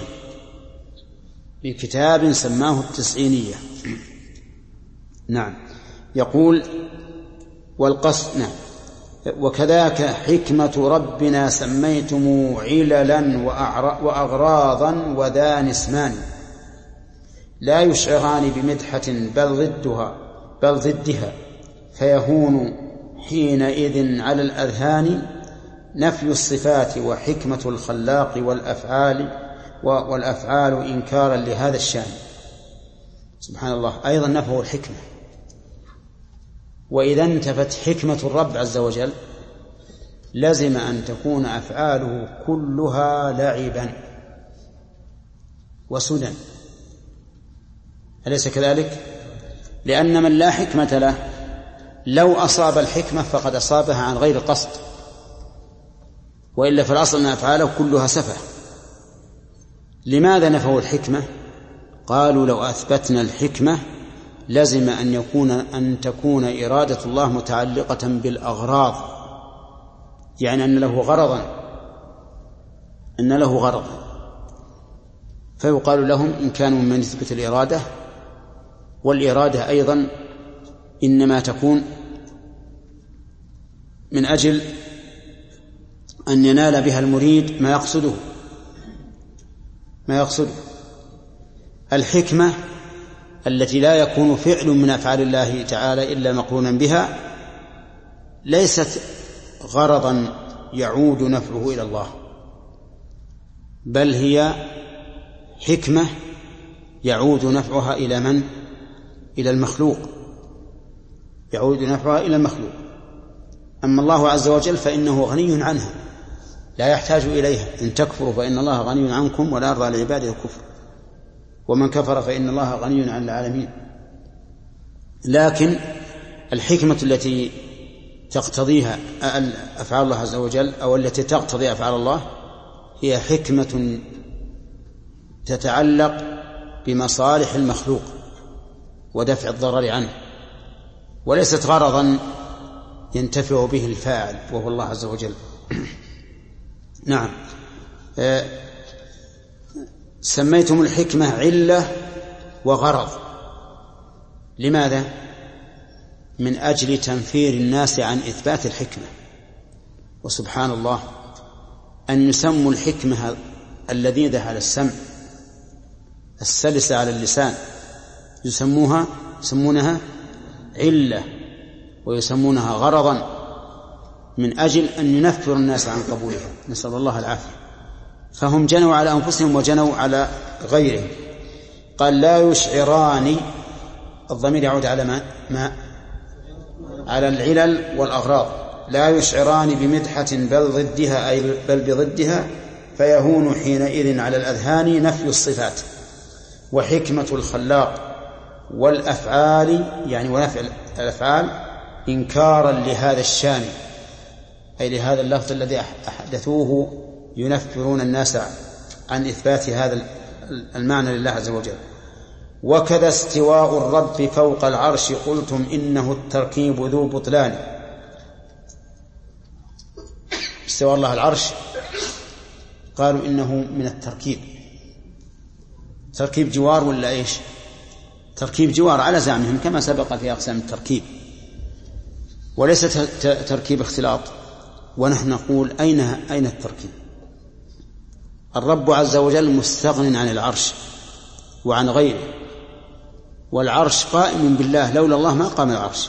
بكتاب سماه التسعينية. نعم، يقول والقصد نعم وكذاك حكمة ربنا سميتم عللا وأغراضا وذان اسمان لا يشعران بمدحة بل ضدها بل ضدها فيهون حينئذ على الأذهان نفي الصفات وحكمة الخلاق والأفعال والأفعال إنكارا لهذا الشان. سبحان الله، أيضا نفوا الحكمة. وإذا انتفت حكمة الرب عز وجل لازم أن تكون أفعاله كلها لعبا وسدى، أليس كذلك؟ لأن من لا حكمة له لو أصاب الحكمة فقد أصابها عن غير قصد، وإلا في الأصل أن أفعاله كلها سفه. لماذا نفوا الحكمة؟ قالوا لو أثبتنا الحكمة لازم أن يكون أن تكون إرادة الله متعلقة بالأغراض، يعني أن له غرضا أن له غرضا فيقال لهم إن كانوا من يثبت الإرادة. والإرادة أيضا إنما تكون من أجل أن ينال بها المريد ما يقصده ما يقصده الحكمة التي لا يكون فعل من أفعال الله تعالى إلا مقرونا بها ليست غرضا يعود نفعه إلى الله، بل هي حكمة يعود نفعها إلى من؟ إلى المخلوق. يعود نفعها إلى المخلوق. أما الله عز وجل فإنه غني عنها لا يحتاج إليها. إن تكفروا فإن الله غني عنكم ولا يرضى لعباده الكفر، ومن كفر فإن الله غني عن العالمين. لكن الحكمة التي تقتضيها أفعال الله عز وجل أو التي تقتضي أفعال الله هي حكمة تتعلق بمصالح المخلوق ودفع الضرر عنه، وليست غرضا ينتفع به الفاعل وهو الله عز وجل. نعم. سميتم الحكمة علة وغرض. لماذا؟ من أجل تنفير الناس عن إثبات الحكمة. وسبحان الله أن يسموا الحكمة اللذيذة على السمع السلسة على اللسان يسموها يسمونها علة ويسمونها غرضا من أجل أن ينفر الناس عن قبولها، نسأل الله العافية. فهم جنوا على أنفسهم وجنوا على غيرهم. قال لا يشعران، الضمير يعود على ما, ما على العلل والأغراض. لا يشعران بمدحة بل ضدها أي بل بضدها، فيهون حينئذ على الأذهان نفي الصفات. وحكمة الخلاق والأفعال يعني ونفع الأفعال إنكارا لهذا الشان أي لهذا اللفظ الذي أحدثوه ينفرون الناس عن إثبات هذا المعنى لله عز وجل. وكذا استواء الرب فوق العرش قلتم إنه التركيب ذو بطلان. استواء الله العرش قالوا إنه من التركيب. تركيب جوار ولا إيش؟ تركيب جوار على زعمهم كما سبق في أقسام التركيب، وليس تركيب اختلاط. ونحن نقول أين أين التركيب؟ الرب عز وجل مستغن عن العرش وعن غيره، والعرش قائم بالله، لولا الله ما قام العرش.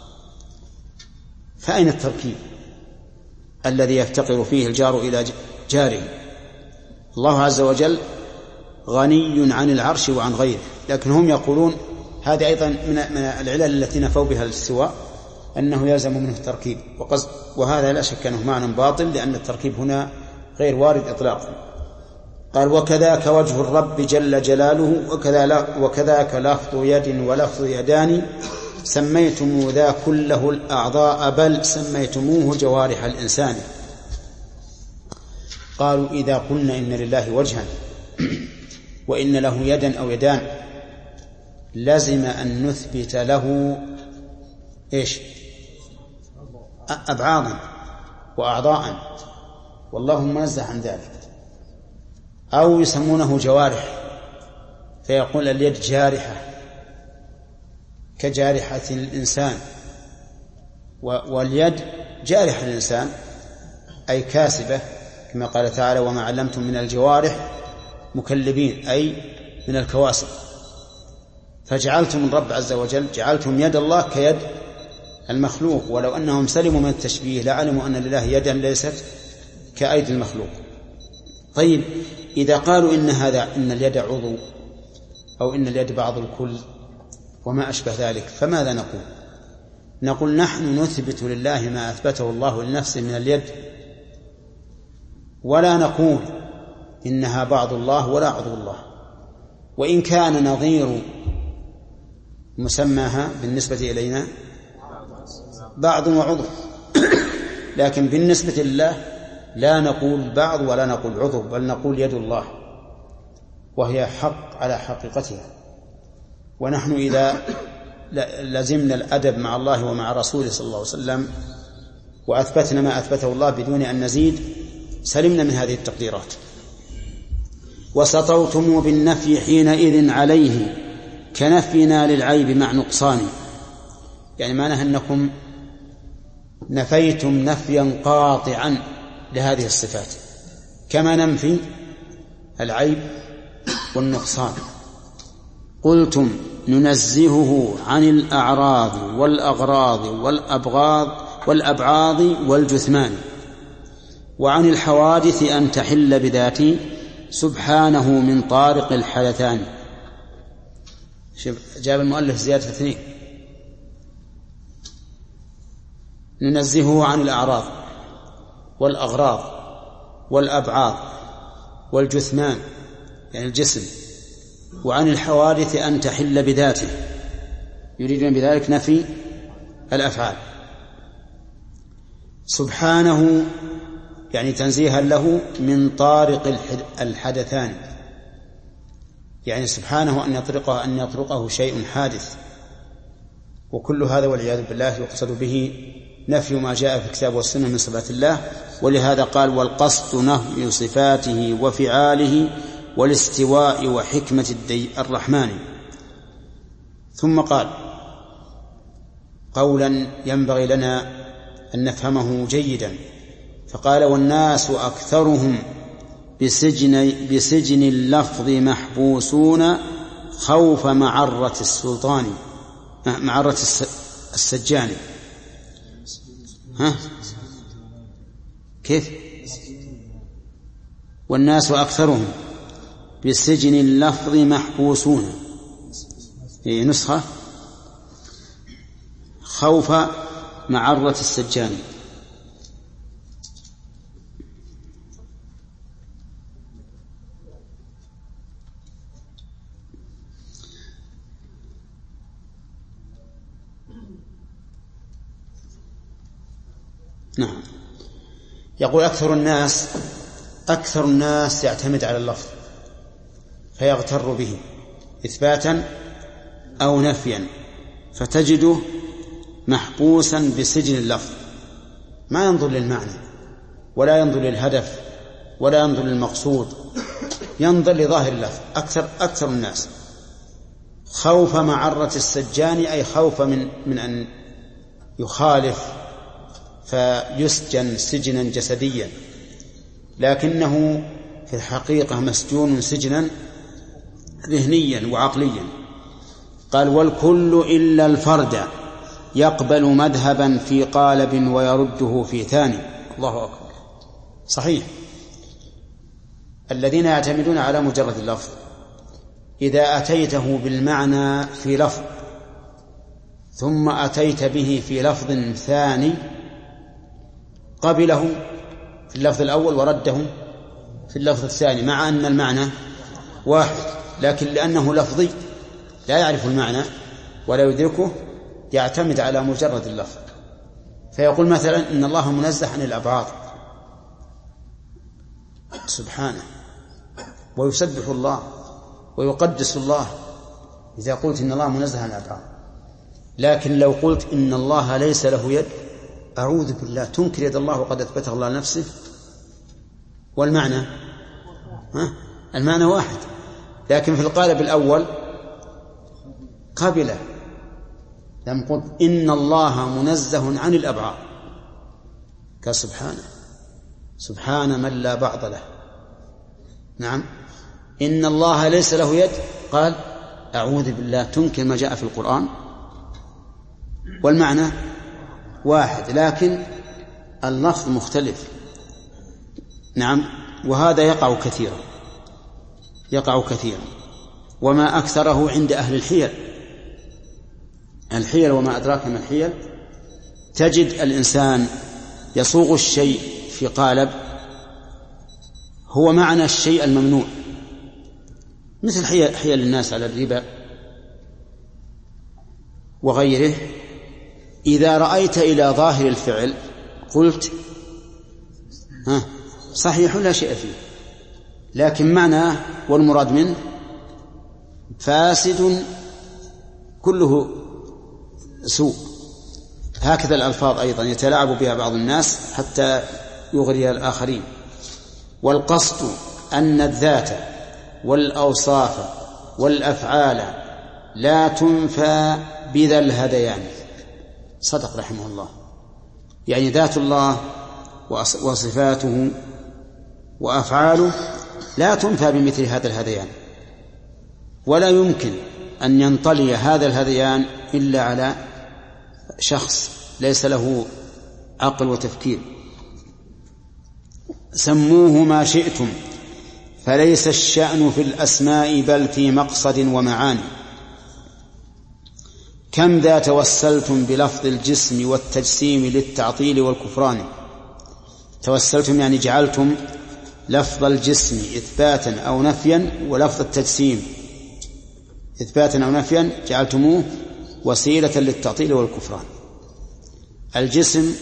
فأين التركيب الذي يفتقر فيه الجار إلى جاره؟ الله عز وجل غني عن العرش وعن غيره، لكن هم يقولون هذه أيضا من العلل التي نفوا بها الاستواء أنه يلزم منه التركيب، وهذا لا شك أنه معنى باطل، لأن التركيب هنا غير وارد إطلاقا. قال وكذاك وجه الرب جل جلاله وكذاك لفظ يد ولفظ يدان سميتم ذا كله الأعضاء بل سميتموه جوارح الإنسان. قالوا إذا قلنا إن لله وجها وإن له يدا أو يدان لازم أن نثبت له إيش؟ أبعاضا وأعضاء، والله منزه عن ذلك. أو يسمونه جوارح، فيقول اليد جارحة كجارحة الإنسان، واليد جارحة الإنسان أي كاسبة، كما قال تعالى وما علمتم من الجوارح مكلبين أي من الكواسب. فجعلتم الرب عز وجل جعلتم يد الله كيد المخلوق، ولو أنهم سلموا من التشبيه لعلموا أن لله يدا ليست كأيدي المخلوق. طيب إذا قالوا إن هذا إن اليد عضو أو إن اليد بعض الكل وما أشبه ذلك، فماذا نقول؟ نقول نحن نثبت لله ما أثبته الله لنفسه من اليد، ولا نقول إنها بعض الله ولا عضو الله، وإن كان نظير مسماها بالنسبة إلينا بعض وعضو، لكن بالنسبة لله لا نقول بعض ولا نقول عضو، بل نقول يد الله، وهي حق على حقيقتها. ونحن إذا لزمنا الأدب مع الله ومع رسوله صلى الله عليه وسلم وأثبتنا ما أثبته الله بدون أن نزيد سلمنا من هذه التقديرات. وسطوتم بالنفي حينئذ عليه كنفينا للعيب مع نقصان، يعني معناها أنكم نفيتم نفيا قاطعا لهذه الصفات كما ننفي العيب والنقصان. قلتم ننزهه عن الأعراض والأغراض والأبغاض والأبعاض والجثمان وعن الحوادث أن تحل بذاته سبحانه من طارق الحدثان. جاب المؤلف زيادة اثنين ننزهه عن الأعراض والأغراض والأبعاض والجثمان يعني الجسم، وعن الحوادث أن تحل بذاته، يريدون بذلك نفي الأفعال. سبحانه يعني تنزيها له من طارق الحدثان، يعني سبحانه أن يطرقه أن يطرقه شيء حادث، وكل هذا والعياذ بالله يقصد به نفي ما جاء في الكتاب والسنة من صفات الله. ولهذا قال: والقصد نفي صفاته وفعاله والاستواء وحكمة الرحمن. ثم قال قولا ينبغي لنا أن نفهمه جيدا، فقال: والناس أكثرهم بسجن, بسجن اللفظ محبوسون خوف معرة السلطان معرة السجان. ها كيف؟ والناس أكثرهم بسجن اللفظ محبوسون، هي نسخة خوف معرة السجان. نعم. يقول أكثر الناس أكثر الناس يعتمد على اللفظ فيغتر به إثباتا أو نفيا، فتجده محبوسا بسجن اللفظ، ما ينظر للمعنى ولا ينظر للهدف ولا ينظر للمقصود، ينظر لظاهر اللفظ. أكثر أكثر الناس خوف معرة السجان، أي خوف من من أن يخالف فيسجن سجنا جسديا، لكنه في الحقيقة مسجون سجنا ذهنيا وعقليا. قال: والكل إلا الفرد يقبل مذهبا في قالب ويرده في ثاني. الله أكبر. صحيح، الذين يعتمدون على مجرد اللفظ إذا أتيته بالمعنى في لفظ ثم أتيت به في لفظ ثاني قبله في اللفظ الأول ورده في اللفظ الثاني، مع أن المعنى واحد، لكن لأنه لفظي لا يعرف المعنى ولا يدركه يعتمد على مجرد اللفظ. فيقول مثلا: إن الله منزه عن الأبعاد سبحانه، ويسبح الله ويقدس الله إذا قلت إن الله منزه عن الأبعاد. لكن لو قلت إن الله ليس له يد، أعوذ بالله، تنكر يد الله وقد أثبته الله لنفسه، والمعنى ها؟ المعنى واحد، لكن في القالب الأول قبله. لم قلت إن الله منزه عن الأبعاد كسبحانه، سبحان من لا بعض له. نعم. إن الله ليس له يد، قال أعوذ بالله، تنكر ما جاء في القرآن، والمعنى واحد لكن اللفظ مختلف. نعم. وهذا يقع كثيرا يقع كثيرا وما أكثره عند أهل الحيل. الحيل وما أدراك ما الحيل. تجد الإنسان يصوغ الشيء في قالب هو معنى الشيء الممنوع، مثل حيل, حيل الناس على الربا وغيره. إذا رأيت إلى ظاهر الفعل قلت ها صحيح لا شيء فيه، لكن معناه والمراد منه فاسد كله سوء. هكذا الألفاظ أيضا يتلاعب بها بعض الناس حتى يغري الآخرين. والقصد أن الذات والأوصاف والأفعال لا تنفى بذا الهذيان. صدق رحمه الله. يعني ذات الله وصفاته وأفعاله لا تنفى بمثل هذا الهذيان، ولا يمكن أن ينطلي هذا الهذيان إلا على شخص ليس له عقل وتفكير. سموه ما شئتم فليس الشأن في الأسماء بل في مقصد ومعاني. كم ذا توسلتم بلفظ الجسم والتجسيم للتعطيل والكفران. توسلتم يعني جعلتم لفظ الجسم إثباتا أو نفيا، ولفظ التجسيم إثباتا أو نفيا جعلتموه وسيلة للتعطيل والكفران. الجسم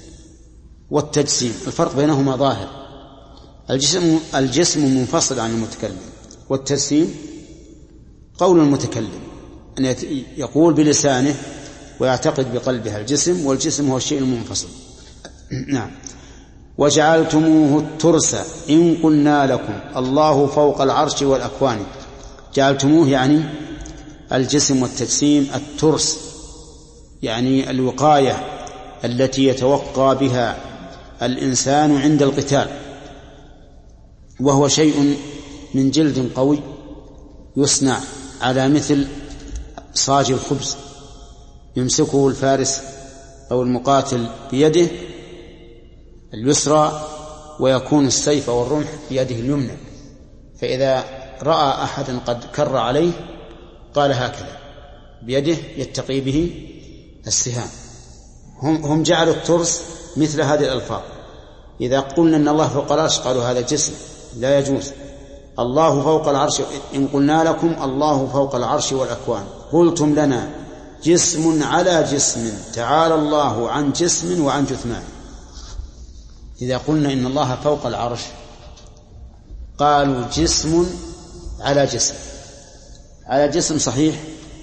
والتجسيم الفرق بينهما ظاهر. الجسم الجسم منفصل عن المتكلم، والتجسيم قول المتكلم أن يقول بلسانه ويعتقد بقلبه الجسم، والجسم هو الشيء المنفصل. نعم. وجعلتموه الترس إن قلنا لكم الله فوق العرش والأكوان. جعلتموه يعني الجسم والتجسيم الترس، يعني الوقاية التي يتوقى بها الإنسان عند القتال، وهو شيء من جلد قوي يصنع على مثل صاج الخبز، يمسكه الفارس أو المقاتل بيده اليسرى، ويكون السيف والرمح بيده اليمنى، فإذا رأى أحدا قد كر عليه قال هكذا بيده يتقي به السهام. هم, هم جعلوا الترس مثل هذه الألفاظ. إذا قلنا أن الله فوق العرش قالوا هذا جسم لا يجوز. الله فوق العرش إن قلنا لكم الله فوق العرش والأكوان قلتم لنا جسم على جسم تعالى الله عن جسم وعن جثمان. إذا قلنا إن الله فوق العرش قالوا جسم على جسم. على جسم صحيح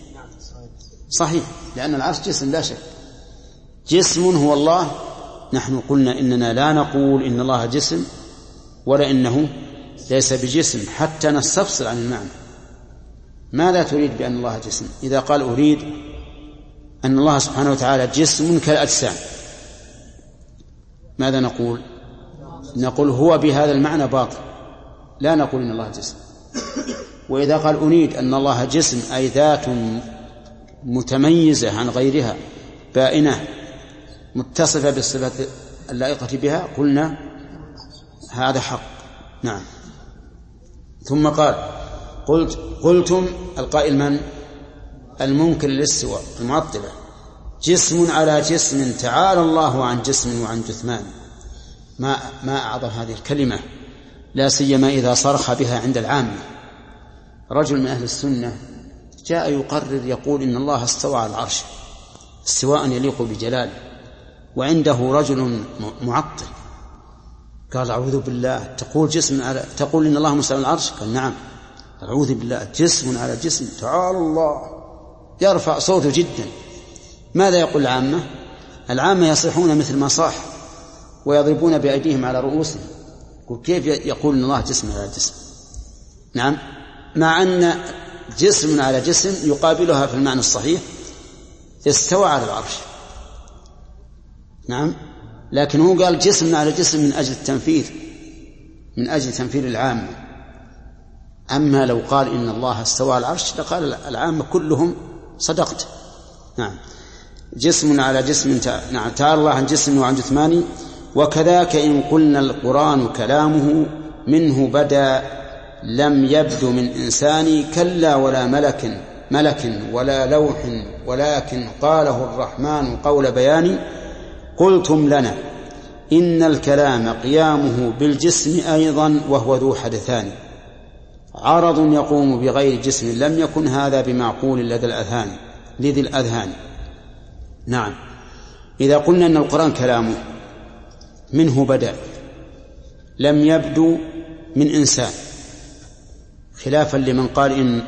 صحيح لأن العرش جسم لا شك. جسم هو الله. نحن قلنا إننا لا نقول إن الله جسم ولا إنه ليس بجسم حتى نستفصل عن المعنى. ماذا تريد بأن الله جسم؟ إذا قال أريد أن الله سبحانه وتعالى جسم كالأجسام ماذا نقول؟ نقول هو بهذا المعنى باطل، لا نقول إن الله جسم. وإذا قال أريد أن الله جسم أي ذات متميزة عن غيرها بائنة متصفة بالصفة اللائقة بها قلنا هذا حق. نعم. ثم قال قلت قلتم القائل من؟ المنكر للاستواء المعطلة. جسم على جسم تعالى الله عن جسم وعن جثمان. ما ما أعظم هذه الكلمة، لا سيما إذا صرخ بها عند العامة. رجل من أهل السنة جاء يقرر يقول إن الله استوى على العرش استواء يليق بجلاله، وعنده رجل معطل قال أعوذ بالله تقول جسم على تقول إن الله مستوى على العرش؟ قال نعم أعوذ بالله جسم على جسم تعالى الله. يرفع صوته جدا. ماذا يقول العامة؟ العامة يصيحون مثل ما صاح ويضربون بأيديهم على رؤوسهم. كيف يقول إن الله جسم على جسم؟ نعم، مع أن جسم على جسم يقابلها في المعنى الصحيح استوى على العرش. نعم، لكن هو قال جسم على جسم من أجل التنفيذ من أجل تنفيذ العامة. أما لو قال إن الله استوى على العرش لقال العامة كلهم صدقت. نعم. جسم على جسم نعم تعالى الله عن جسم وعن جثمان. وكذاك إن قلنا القرآن كلامه منه بدا لم يبد من إنسان كلا ولا ملك ملك ولا لوح ولكن قاله الرحمن قول بيان. قلتم لنا إن الكلام قيامه بالجسم أيضا وهو ذو حدثان عرض يقوم بغير جسم لم يكن هذا بمعقول لدى الأذهان لذي الأذهان. نعم. إذا قلنا أن القرآن كلامه منه بدأ لم يبدو من إنسان، خلافا لمن قال إن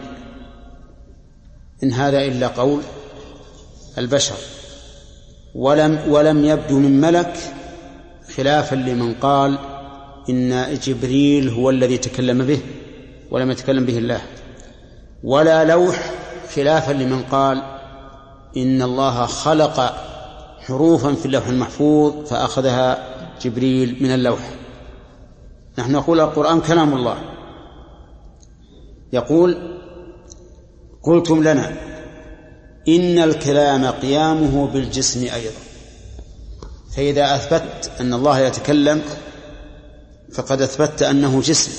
إن هذا إلا قول البشر، ولم ولم يبدو من ملك، خلافا لمن قال إن جبريل هو الذي تكلم به ولم يتكلم به الله، ولا لوح، خلافا لمن قال إن الله خلق حروفا في اللوح المحفوظ فأخذها جبريل من اللوح. نحن نقول القرآن كلام الله. يقول قلتم لنا إن الكلام قيامه بالجسم أيضا. فإذا أثبت أن الله يتكلم فقد أثبت أنه جسم،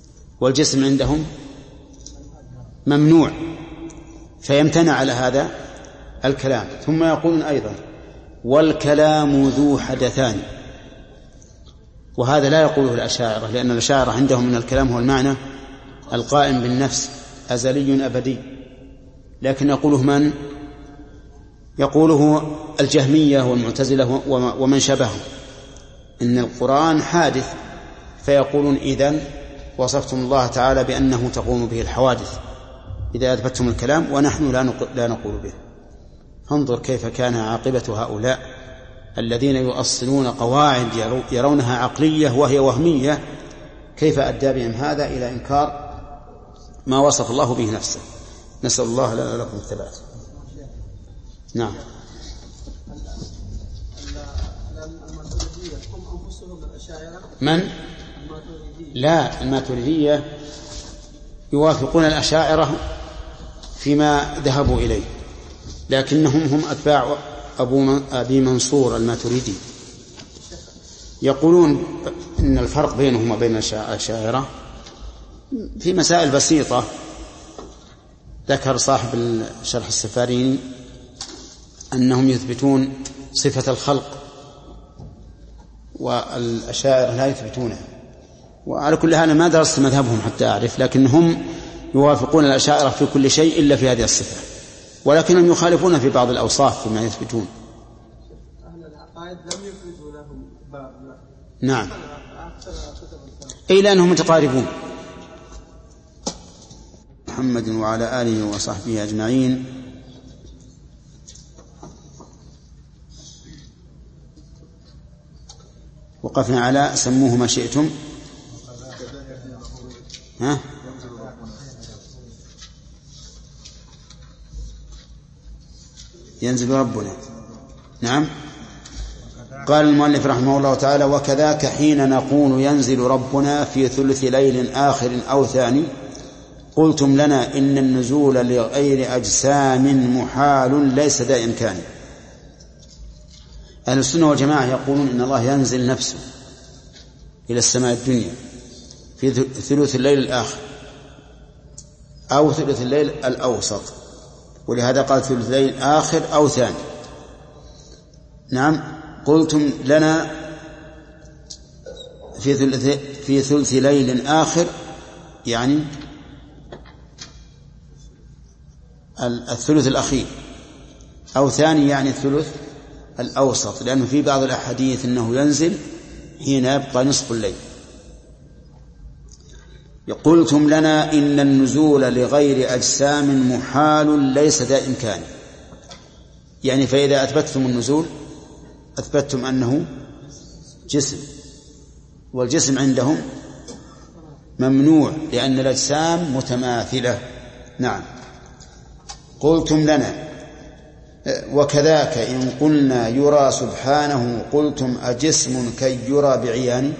والجسم عندهم ممنوع، فيمتنع على هذا الكلام. ثم يقولون أيضا والكلام ذو حدثان، وهذا لا يقوله الأشاعرة، لأن الأشاعرة عندهم من الكلام هو المعنى القائم بالنفس أزلي أبدي، لكن يقوله من؟ يقوله الجهمية والمعتزلة ومن شبههم، إن القرآن حادث، فيقولون إذن وصفتم الله تعالى بأنه تقوم به الحوادث إذا أثبتتم الكلام، ونحن لا نقول به. فانظر كيف كان عاقبة هؤلاء الذين يؤصلون قواعد يرونها عقلية وهي وهمية، كيف أدى بهم هذا إلى إنكار ما وصف الله به نفسه. نسأل الله لنا ولكم الثبات. نعم. من؟ لا، الماتريدية يوافقون الأشاعرة فيما ذهبوا إليه، لكنهم هم أتباع أبو أبي منصور الماتريدي. يقولون إن الفرق بينهم وبين الأشاعرة في مسائل بسيطة. ذكر صاحب الشرح السفاريني أنهم يثبتون صفة الخلق والأشاعرة لا يثبتونها، وعلى كل حال ما درست مذهبهم حتى أعرف، لكنهم يوافقون الأشاعرة في كل شيء إلا في هذه الصفة، ولكنهم يخالفون في بعض الأوصاف فيما يثبتون. أهل العقائد لم يثبتوا لهم باب. نعم، أي لأنهم متقاربون. محمد وعلى آله وصحبه أجمعين. وقفنا على سموه ما شئتم. ها؟ ينزل ربنا. نعم. قال المؤلف رحمه الله تعالى: وكذاك حين نقول ينزل ربنا في ثلث ليل آخر أو ثاني قلتم لنا إن النزول لغير أجسام محال ليس ذا إمكان. أهل السنة والجماعة يقولون إن الله ينزل نفسه إلى السماء الدنيا في ثلث الليل الآخر أو ثلث الليل الأوسط، ولهذا قال ثلث الليل آخر أو ثاني. نعم. قلتم لنا في ثلث في ثلث ليل آخر، يعني الثلث الأخير، أو ثاني يعني الثلث الأوسط، لأنه في بعض الأحاديث أنه ينزل حين يبقى نصف الليل. قلتم لنا إن النزول لغير أجسام محال ليس ذا إمكان، يعني فإذا أثبتتم النزول أثبتتم أنه جسم، والجسم عندهم ممنوع لأن الأجسام متماثلة. نعم. قلتم لنا وكذاك إن قلنا يرى سبحانه قلتم أجسم كي يرى بعيان.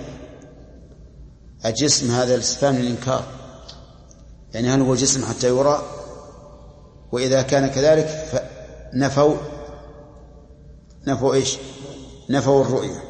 أجسم هذا الاستفهام للإنكار، يعني هل هو جسم حتى يرى؟ وإذا كان كذلك فنفوا نفوا إيش؟ نفوا الرؤية.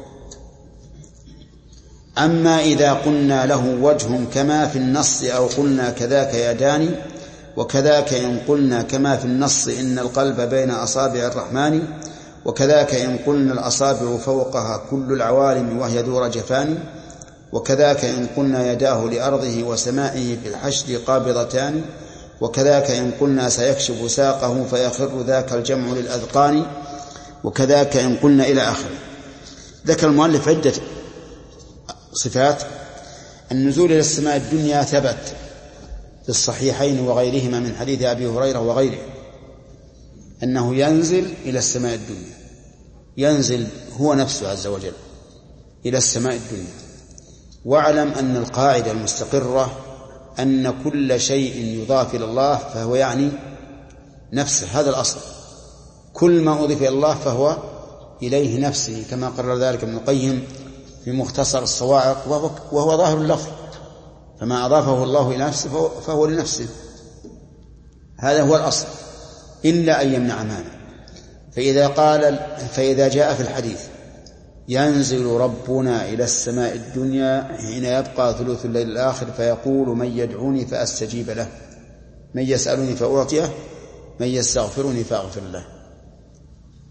أما إذا قلنا له وجه كما في النص أو قلنا كذاك يدان، وكذاك إن قلنا كما في النص إن القلب بين أصابع الرحمن، وكذاك إن قلنا الأصابع فوقها كل العوالم وهي ذو رجفان، وكذاك إن قلنا يداه لأرضه وسمائه في الحشر قابضتان، وكذاك إن قلنا سيكشف ساقه فيخر ذاك الجمع للأذقان، وكذاك إن قلنا إلى آخره. ذكر المؤلف عدة صفات. النزول إلى السماء الدنيا ثبت في الصحيحين وغيرهما من حديث أبي هريرة وغيره أنه ينزل إلى السماء الدنيا، ينزل هو نفسه عز وجل إلى السماء الدنيا. واعلم أن القاعدة المستقرة أن كل شيء يضاف إلى الله فهو يعني نفسه، هذا الأصل. كل ما أضيف إلى الله فهو إليه نفسه، كما قرر ذلك ابن القيم في مختصر الصواعق، وهو ظاهر اللفظ، فما أضافه الله إلى نفسه فهو لنفسه، هذا هو الأصل، إلا أن يمنع مانع. فإذا قال فإذا جاء في الحديث ينزل ربنا إلى السماء الدنيا حين يبقى ثلث الليل الآخر فيقول من يدعوني فأستجيب له، من يسألني فأعطيه، من يستغفرني فأغفر له،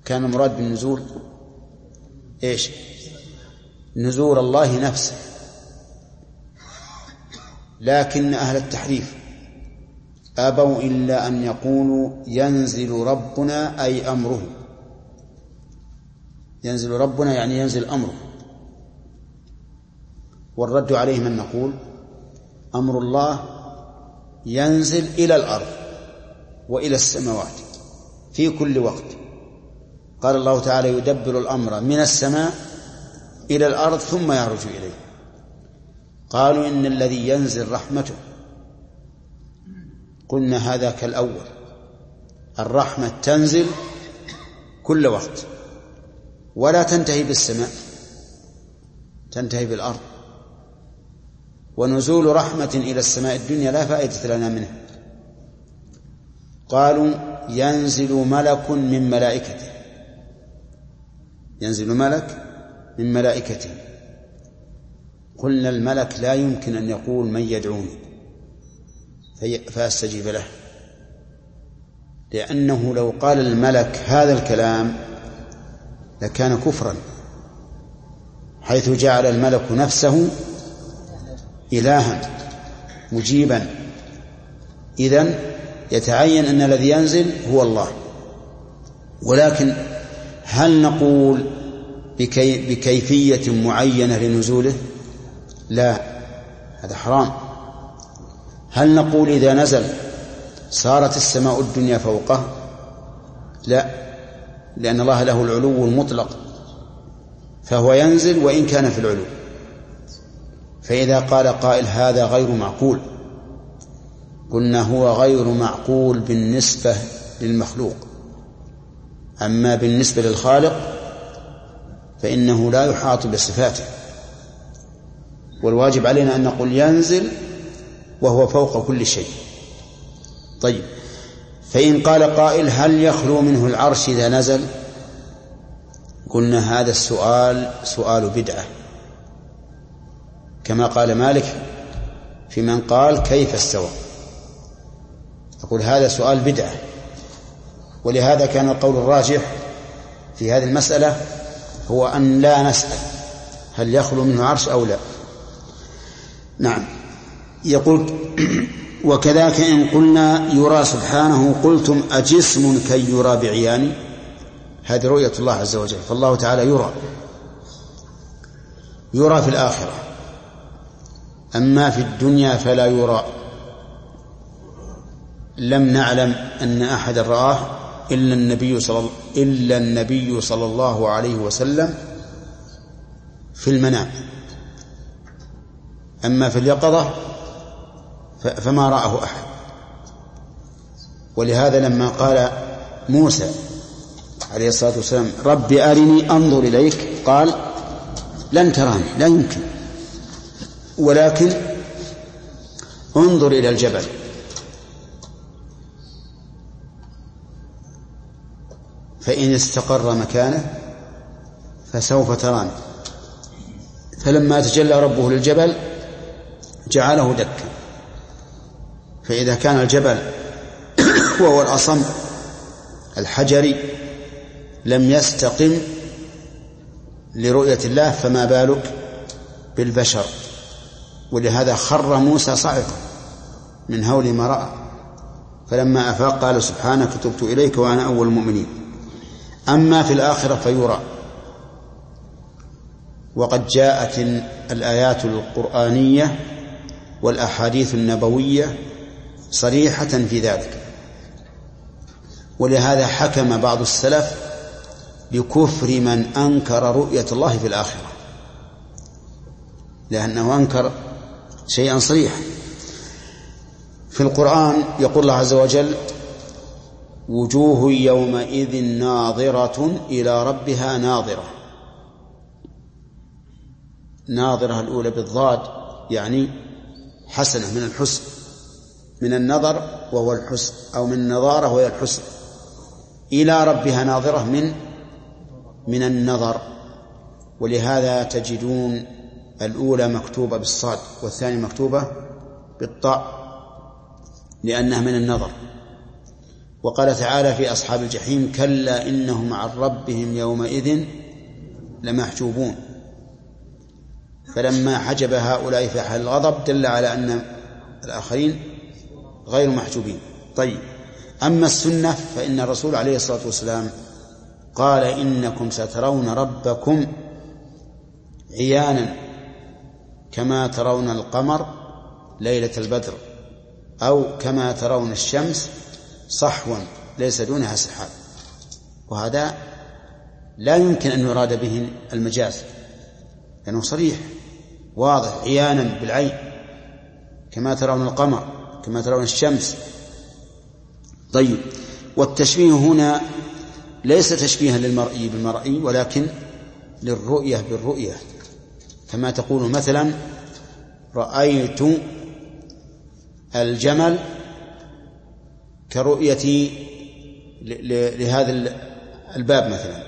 كان المراد بالنزول إيش؟ نزول الله نفسه، لكن أهل التحريف أبوا إلا أن يقولوا ينزل ربنا أي أمره، ينزل ربنا يعني ينزل أمره. والرد عليهم أن نقول أمر الله ينزل إلى الأرض وإلى السماوات في كل وقت. قال الله تعالى يدبر الأمر من السماء إلى الأرض ثم يعرج إليه. قالوا إن الذي ينزل رحمته، قلنا هذا كالأول، الرحمة تنزل كل وقت ولا تنتهي بالسماء، تنتهي بالأرض. ونزول رحمة إلى السماء الدنيا لا فائدة لنا منه. قالوا ينزل ملك من ملائكته، ينزل ملك من ملائكته. قلنا الملك لا يمكن أن يقول من يدعوني فأستجيب له، لأنه لو قال الملك هذا الكلام لكان كفرا، حيث جعل الملك نفسه إلها مجيبا. إذن يتعين أن الذي ينزل هو الله. ولكن هل نقول بكي بكيفية معينة لنزوله؟ لا، هذا حرام. هل نقول إذا نزل صارت السماء الدنيا فوقه؟ لا، لأن الله له العلو المطلق، فهو ينزل وإن كان في العلو. فإذا قال قائل هذا غير معقول، قلنا هو غير معقول بالنسبة للمخلوق، أما بالنسبة للخالق فإنه لا يحاط بصفاته. والواجب علينا أن نقول ينزل وهو فوق كل شيء. طيب، فإن قال قائل هل يخلو منه العرش إذا نزل؟ قلنا هذا السؤال سؤال بدعة، كما قال مالك في من قال كيف استوى، أقول هذا سؤال بدعة. ولهذا كان القول الراجح في هذه المسألة هو أن لا نسأل هل يخلو منه عرش أو لا. نعم. يقول وكذاك إن قلنا يرى سبحانه قلتم أجسم كي يرى بعيان، هذه رؤية الله عز وجل. فالله تعالى يرى يرى في الآخرة، أما في الدنيا فلا يرى. لم نعلم أن أحد رآه إلا النبي صلى إلا النبي صلى الله عليه وسلم في المنام، أما في اليقظة فما رآه أحد. ولهذا لما قال موسى عليه الصلاة والسلام رب أرني أنظر إليك، قال لن تراني، لا يمكن، ولكن انظر إلى الجبل فإن استقر مكانه فسوف تراني. فلما تجلى ربه للجبل جعله دكا، فإذا كان الجبل وهو الأصم الحجري لم يستقم لرؤية الله فما بالك بالبشر. ولهذا خر موسى صعقا من هول ما رأى، فلما أفاق قال سبحانك تبت إليك وأنا أول المؤمنين. أما في الآخرة فيرى. وقد جاءت الآيات القرآنية والأحاديث النبوية صريحة في ذلك. ولهذا حكم بعض السلف بكفر من أنكر رؤية الله في الآخرة، لأنه أنكر شيئا صريحا. في القرآن يقول الله عز وجل وجوه يومئذ ناظرة إلى ربها ناظرة. ناظرة الأولى بالضاد يعني حسنة من الحسن، من النظر وهو الحسن، أو من النظارة وهي الحسن. إلى ربها ناظرة من من النظر. ولهذا تجدون الأولى مكتوبة بالصاد والثانية مكتوبة بالطاء لأنها من النظر. وقال تعالى في أصحاب الجحيم كلا إنهم عن ربهم يومئذ لمحجوبون. فلما حجب هؤلاء في حال الغضب دل على أن الآخرين غير محجوبين. طيب، أما السنة فإن الرسول عليه الصلاة والسلام قال إنكم سترون ربكم عيانا كما ترون القمر ليلة البدر، أو كما ترون الشمس صحوا ليس دونها سحاب. وهذا لا يمكن أن يراد به المجاز لأنه صريح واضح عيانا بالعين كما ترون القمر كما ترون الشمس. طيب، والتشبيه هنا ليس تشبيها للمرئي بالمرئي ولكن للرؤية بالرؤية، كما تقول مثلا رأيت الجمل كرؤيتي لهذا الباب مثلا،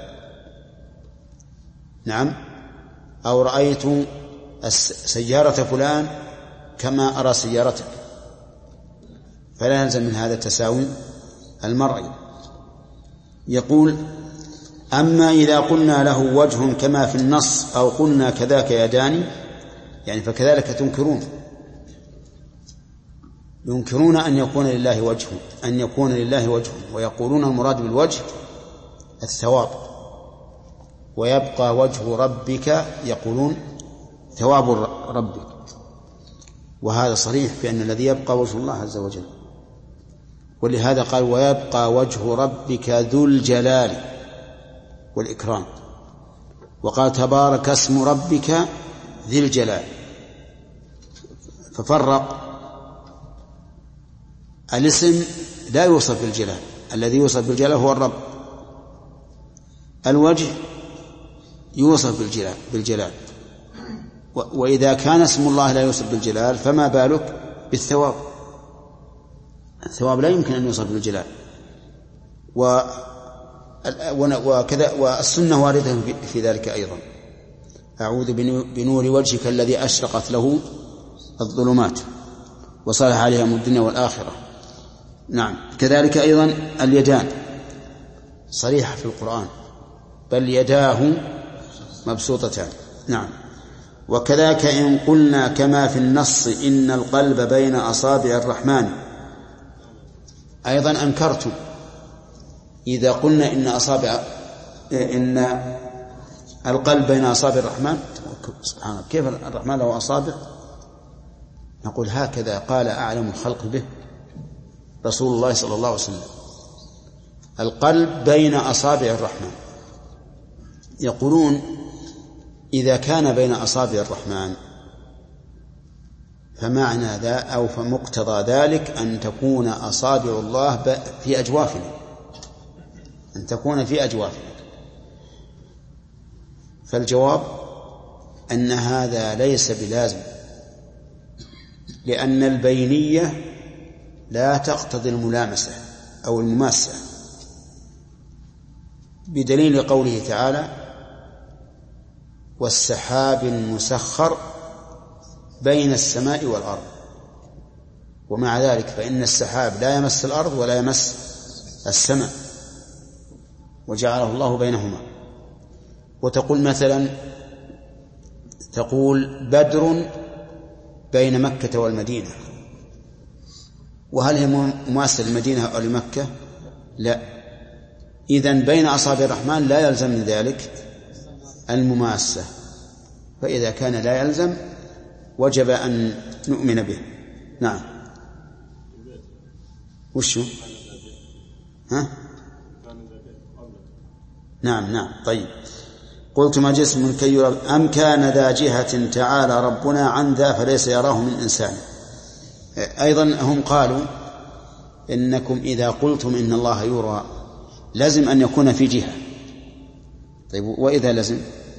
نعم، أو رأيت سيارة فلان كما أرى سيارتك، فلا يلزم من هذا التساوي المرئي. يقول أما إذا قلنا له وجه كما في النص أو قلنا كذاك يدان، يعني فكذلك تنكرون ينكرون أن يكون لله وجه أن يكون لله وجه ويقولون المراد بالوجه الثواب، ويبقى وجه ربك يقولون ثواب ربك، وهذا صريح بأن الذي يبقى وجه الله عز وجل. ولهذا قال ويبقى وجه ربك ذو الجلال والإكرام، وقال تبارك اسم ربك ذي الجلال، ففرق الاسم لا يوصف بالجلال، الذي يوصف بالجلال هو الرب، الوجه يوصف بالجلال, بالجلال. وإذا كان اسم الله لا يوصف بالجلال فما بالك بالثواب؟ الثواب لا يمكن أن يوصف بالجلال. وكذا والسنة واردة في ذلك أيضا، أعوذ بنور وجهك الذي أشرقت له الظلمات وصلح عليها أمر الدنيا والآخرة. نعم، كذلك أيضا اليدان صريحة في القرآن، بل يداه مبسوطتان. نعم، وكذاك إن قلنا كما في النص إن القلب بين أصابع الرحمن، أيضا أنكرتم إذا قلنا إن أصابع إن القلب بين أصابع الرحمن، سبحانه كيف الرحمن له أصابع؟ نقول هكذا قال أعلم الخلق به رسول الله صلى الله عليه وسلم، القلب بين أصابع الرحمن. يقولون إذا كان بين أصابع الرحمن فمعنى ذا أو فمقتضى ذلك أن تكون أصابع الله في أجوافنا، أن تكون في أجوافنا. فالجواب أن هذا ليس بلازم، لأن البينية لا تقتضي الملامسة أو المماسة، بدليل قوله تعالى والسحاب المسخر بين السماء والأرض. ومع ذلك فإن السحاب لا يمس الأرض ولا يمس السماء، وجعله الله بينهما. وتقول مثلا تقول بدر بين مكة والمدينة، وهل هي مماثلة للمدينة أو لمكة؟ لا. إذن بين أصابع الرحمن لا يلزم من ذلك المماسة، فإذا كان لا يلزم وجب أن نؤمن به. نعم، وشو؟ ها؟ نعم نعم. طيب، قلت ما جسم كي يرى أم كان ذا جهة تعالى ربنا عن ذا فليس يراه من إنسان. أيضا هم قالوا إنكم إذا قلتم إن الله يرى لازم أن يكون في جهة. طيب، وإذا لازم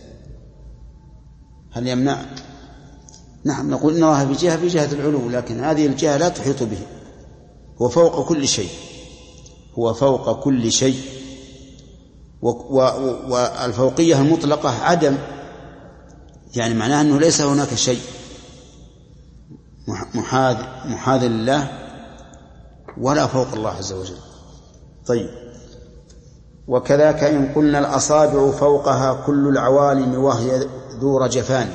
هل يمنع؟ نعم، نقول إن الله في جهة في جهة العلو، لكن هذه الجهة لا تحيط به، هو فوق كل شيء، هو فوق كل شيء. والفوقية المطلقة عدم، يعني معناه أنه ليس هناك شيء محاذ محاذ لله ولا فوق الله عز وجل، طيب. وكذاك إن قلنا الأصابع فوقها كل العوالم وهي ذو رجفان،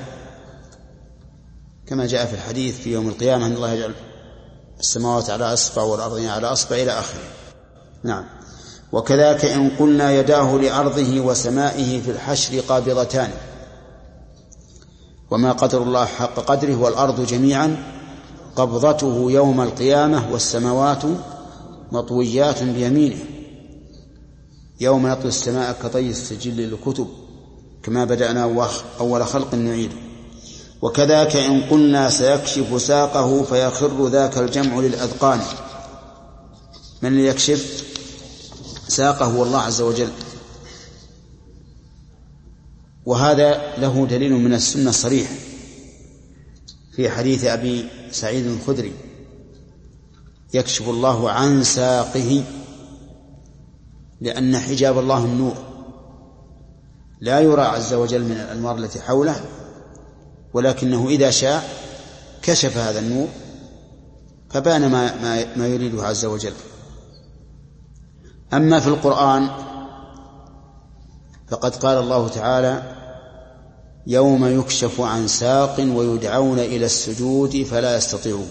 كما جاء في الحديث في يوم القيامة أن الله يجعل السماوات على أصبع والأرض على أصبع إلى آخره. نعم. وكذاك إن قلنا يداه لأرضه وسمائه في الحشر قابضتان، وما قدر الله حق قدره والأرض جميعا قبضته يوم القيامة والسماوات مطويات بيمينه يوم نطوي السماء كطي السجل للكتب كما بدأنا أول خلق نعيده. وكذاك إن قلنا سيكشف ساقه فيخر ذاك الجمع للأذقان، من اللي يكشف ساقه هو الله عز وجل، وهذا له دليل من السنة صريح في حديث أبي سعيد الخدري: يكشف الله عن ساقه، لأن حجاب الله النور لا يرى عز وجل من الأنوار التي حوله، ولكنه إذا شاء كشف هذا النور فبان ما, ما, ما يريده عز وجل. أما في القرآن فقد قال الله تعالى: يوم يكشف عن ساق ويدعون إلى السجود فلا يستطيعون.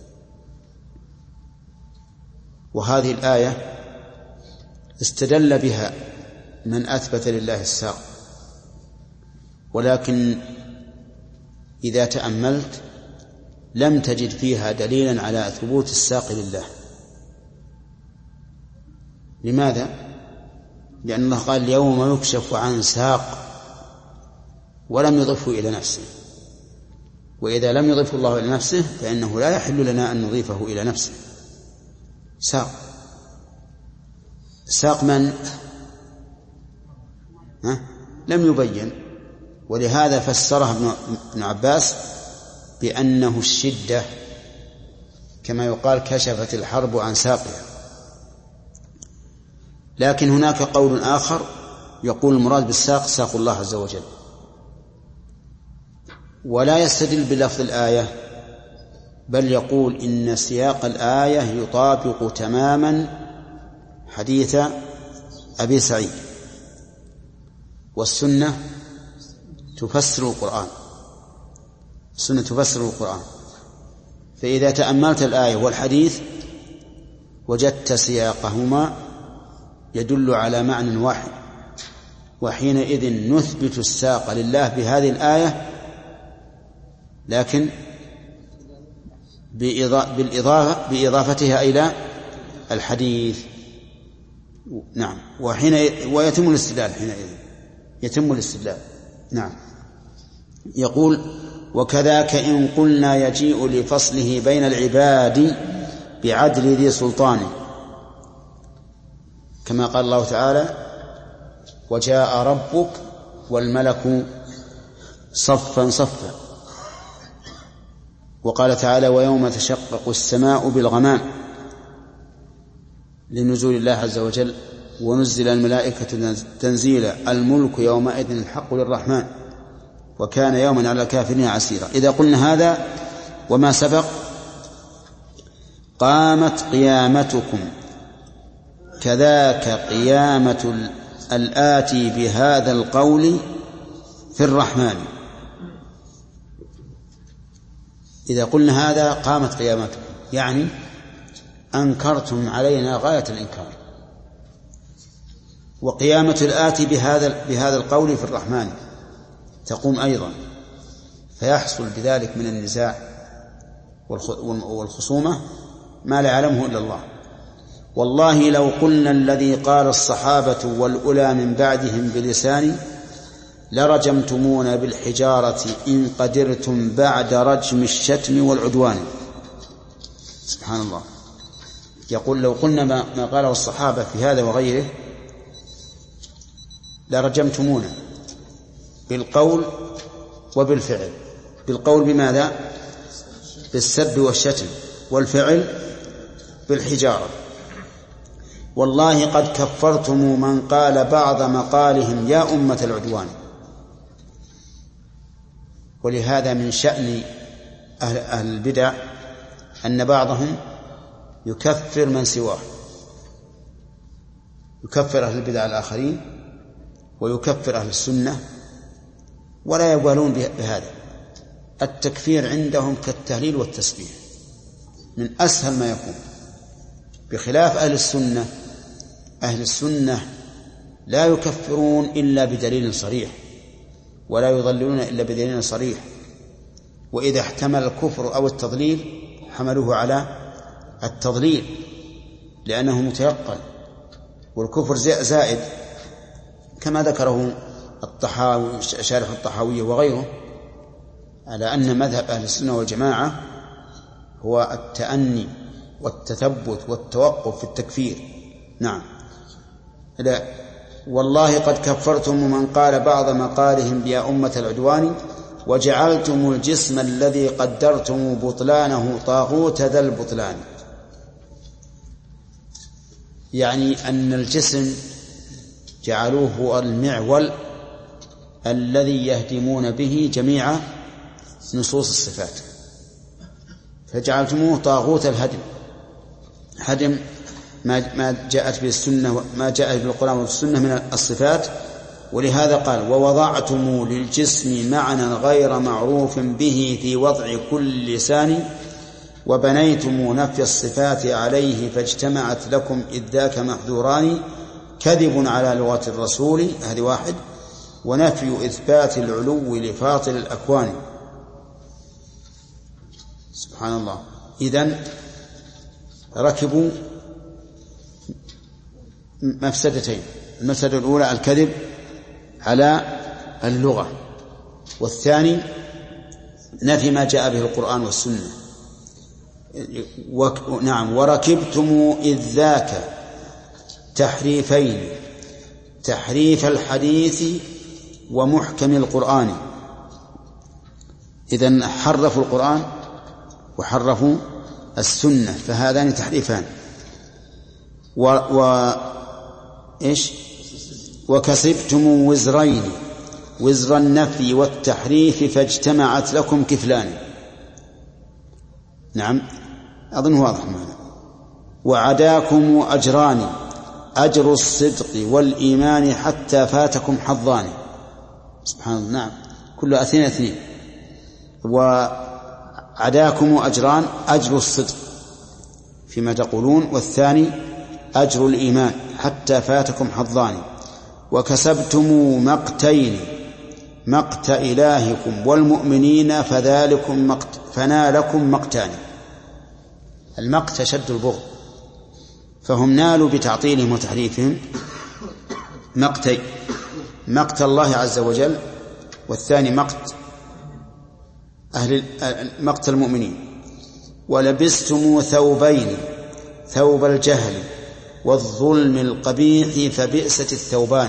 وهذه الآية استدل بها من أثبت لله الساق، ولكن إذا تأملت لم تجد فيها دليلا على ثبوت الساق لله. لماذا؟ لأن الله قال: يوم يكشف عن ساق، ولم يضفه إلى نفسه، وإذا لم يضفه الله إلى نفسه فإنه لا يحل لنا أن نضيفه إلى نفسه. ساق ساق من؟ ها؟ لم يبين، ولهذا فسرها ابن عباس بأنه الشدة، كما يقال: كشفت الحرب عن ساقها. لكن هناك قول آخر يقول المراد بالساق ساق الله عز وجل، ولا يستدل بلفظ الآية، بل يقول إن سياق الآية يطابق تماما حديث أبي سعيد، والسنة تفسر القرآن السنة تفسر القرآن فإذا تأملت الآية والحديث وجدت سياقهما يدل على معنى واحد، وحينئذ نثبت الساق لله بهذه الآية، لكن بالإضافة بإضافتها إلى الحديث. نعم. وحين ويتم الاستدلال حينئذ يتم الاستدلال. نعم. يقول: وكذاك إن قلنا يجيء لفصله بين العباد بعدل ذي سلطان، كما قال الله تعالى: وجاء ربك والملك صفا صفا. وقال تعالى: ويوم تشقق السماء بالغمام، لنزول الله عز وجل: ونزل الملائكة تنزيلا الملك يومئذ الحق للرحمن وكان يوما على الكافرين عسيرا. إذا قلنا هذا وما سبق قامت قيامتكم كذاك قيامة الآتي بهذا القول في الرحمن. إذا قلنا هذا قامت قيامتكم، يعني أنكرتم علينا غاية الإنكار. وقيامة الآتي بهذا بهذا القول في الرحمن تقوم أيضا، فيحصل بذلك من النزاع والخصومة ما لا يعلمه إلا الله. والله لو قلنا الذي قال الصحابة والأولى من بعدهم بلسان لرجمتمونا بالحجارة إن قدرتم بعد رجم الشتم والعدوان. سبحان الله. يقول: لو قلنا ما قاله الصحابة في هذا وغيره لرجمتمونا بالقول وبالفعل. بالقول بماذا؟ بالسب والشتم، والفعل بالحجارة. والله قد كفرتم من قال بعض مقالهم يا أمة العدوان. ولهذا من شأن أهل, أهل البدع أن بعضهم يكفر من سواه، يكفر أهل البدع الآخرين ويكفر أهل السنة ولا يبالون بهذا. التكفير عندهم كالتهليل والتسبيح من أسهل ما يكون، بخلاف أهل السنة. أهل السنة لا يكفرون إلا بدليل صريح، ولا يضللون إلا بدليل صريح، وإذا احتمل الكفر أو التضليل حملوه على التضليل لأنه متيقن، والكفر زائد كما ذكره الطحاوي شارح الطحاوية وغيره، على أن مذهب أهل السنة والجماعة هو التأني والتثبت والتوقف في التكفير. نعم. لا والله قد كفرتم من قال بعض مقالهم يا أمة العدوان وجعلتم الجسم الذي قدرتم بطلانه طاغوت ذا البطلان. يعني أن الجسم جعلوه هو المعول الذي يهدمون به جميع نصوص الصفات، فجعلتموه طاغوت الهدم، هدم ما ما جاءت به السنة ما جاءت به القرآن والسنة من الصفات. ولهذا قال ووضعتم للجسم معنى غير معروف به في وضع كل لسان وبنيتم نفي الصفات عليه فاجتمعت لكم إذ ذاك محذوران كذب على لغة الرسول، هذه واحد، ونفي إثبات العلو لفاطر الأكوان. سبحان الله. إذن ركبوا مفسدتين، المفسدة الأولى الكذب على اللغة، والثاني نفي ما جاء به القرآن والسنة. نعم. وركبتم إذ ذاك تحريفين، تحريف الحديث ومحكم القرآن. إذن حرفوا القرآن وحرفوا السنة، فهذان تحريفان. و, و... إيش وكسبتم وزرين، وزر النفي والتحريف فاجتمعت لكم كفلان. نعم أظن واضح معنا. وعداكم أجران، أجر الصدق والإيمان حتى فاتكم حظان. سبحان الله. نعم كل اثنين اثنين. وعداكم أجران، أجر الصدق فيما تقولون، والثاني أجر الإيمان حتى فاتكم حظان. وكسبتم مقتين، مقت إلهكم والمؤمنين فذلكم مقت فنالكم مقتان. المقت شد البغض، فهم نالوا بتعطيلهم وتحريفهم مقتين، مقت الله عز وجل، والثاني مقت أهل مقت المؤمنين. ولبستم ثوبين، ثوب الجهل والظلم القبيح فبئست الثوبان.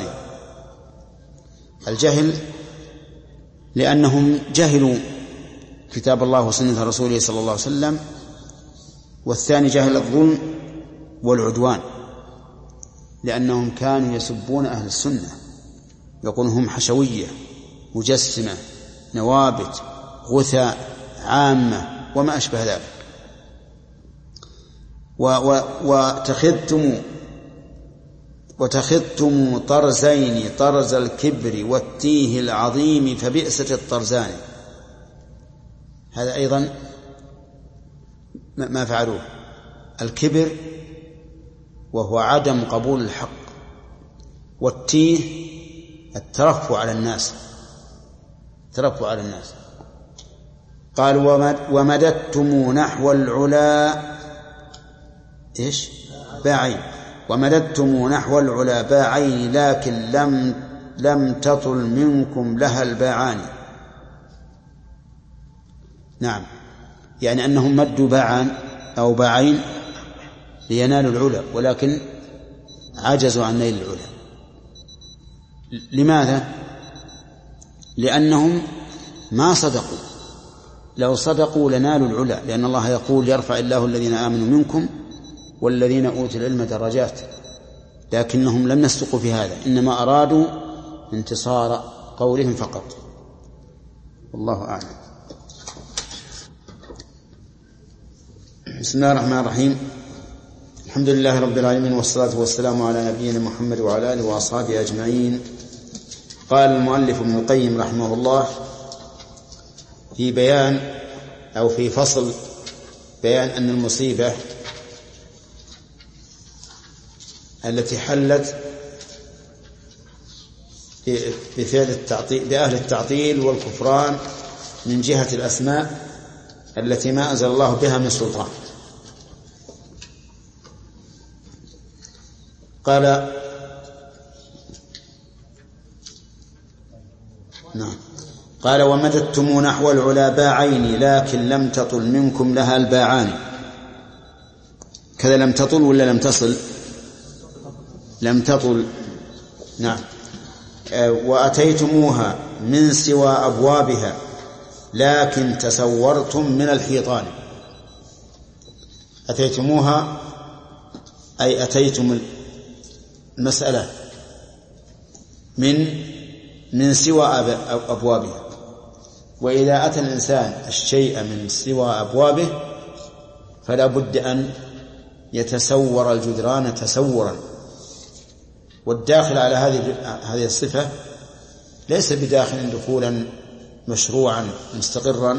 الجهل لأنهم جهلوا كتاب الله وسنة رسوله صلى الله عليه وسلم، والثاني جهل الظلم والعدوان لأنهم كانوا يسبون أهل السنة، يقولون هم حشوية مجسمة نوابت غثاء عامة وما أشبه ذلك. وتخذتم وتخذتم طرزين، طرز الكبر والتيه العظيم فبئست الطرزان. هذا أيضا ما فعلوه، الكبر وهو عدم قبول الحق، والتيه الترفع على الناس، الترفع على الناس. قال ومددتم نحو العلا إيش باعين، ومددتم نحو العلا باعين لكن لم لم تطل منكم لها الباعان. نعم يعني أنهم مدوا باعان أو باعين لينالوا العلا، ولكن عجزوا عن نيل العلا. لماذا؟ لأنهم ما صدقوا، لو صدقوا لنالوا العلا، لأن الله يقول يرفع الله الذين آمنوا منكم والذين أوتوا العلم درجات، لكنهم لم يصدقوا في هذا، إنما أرادوا انتصار قولهم فقط. والله أعلم. بسم الله الرحمن الرحيم. الحمد لله رب العالمين، والصلاة والسلام على نبينا محمد وعلى آله وأصحابه أجمعين. قال المؤلف ابن القيم رحمه الله في بيان أو في فصل بيان أن المصيبة التي حلت بفعل التعطيل بأهل التعطيل والكفران من جهة الأسماء التي ما أنزل الله بها من سلطان. قال نعم قال ومددتم نحو العلا باعين لكن لم تطل منكم لها الباعان. كذا لم تطل ولا لم تصل؟ لم تطل. نعم. وأتيتموها من سوى أبوابها لكن تسورتم من الحيطان. أتيتموها أي أتيتم المسألة من من سوى أبوابها. وإذا أتى الإنسان الشيء من سوى أبوابه فلا بد أن يتسور الجدران تسورا. والداخل على هذه هذه الصفة ليس بداخل دخولا مشروعا مستقرا.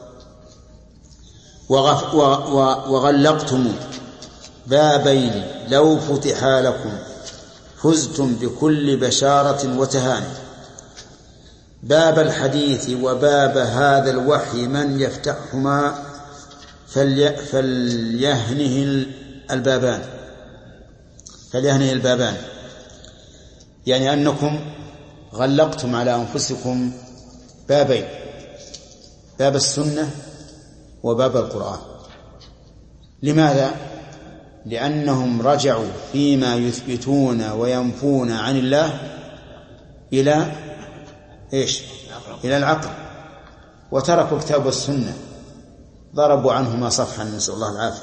وغلقتم بابين لو فتحا لكم فزتم بكل بشارة وتهاني. باب الحديث وباب هذا الوحي من يفتحهما فلي فليهنه البابان فليهنه البابان يعني أنكم غلقتم على أنفسكم بابين، باب السنة وباب القرآن. لماذا؟ لأنهم رجعوا فيما يثبتون وينفون عن الله إلى إيش؟ إلى العقل، وتركوا الكتاب والسنة، ضربوا عنهما صفحا، نسأل الله العافية.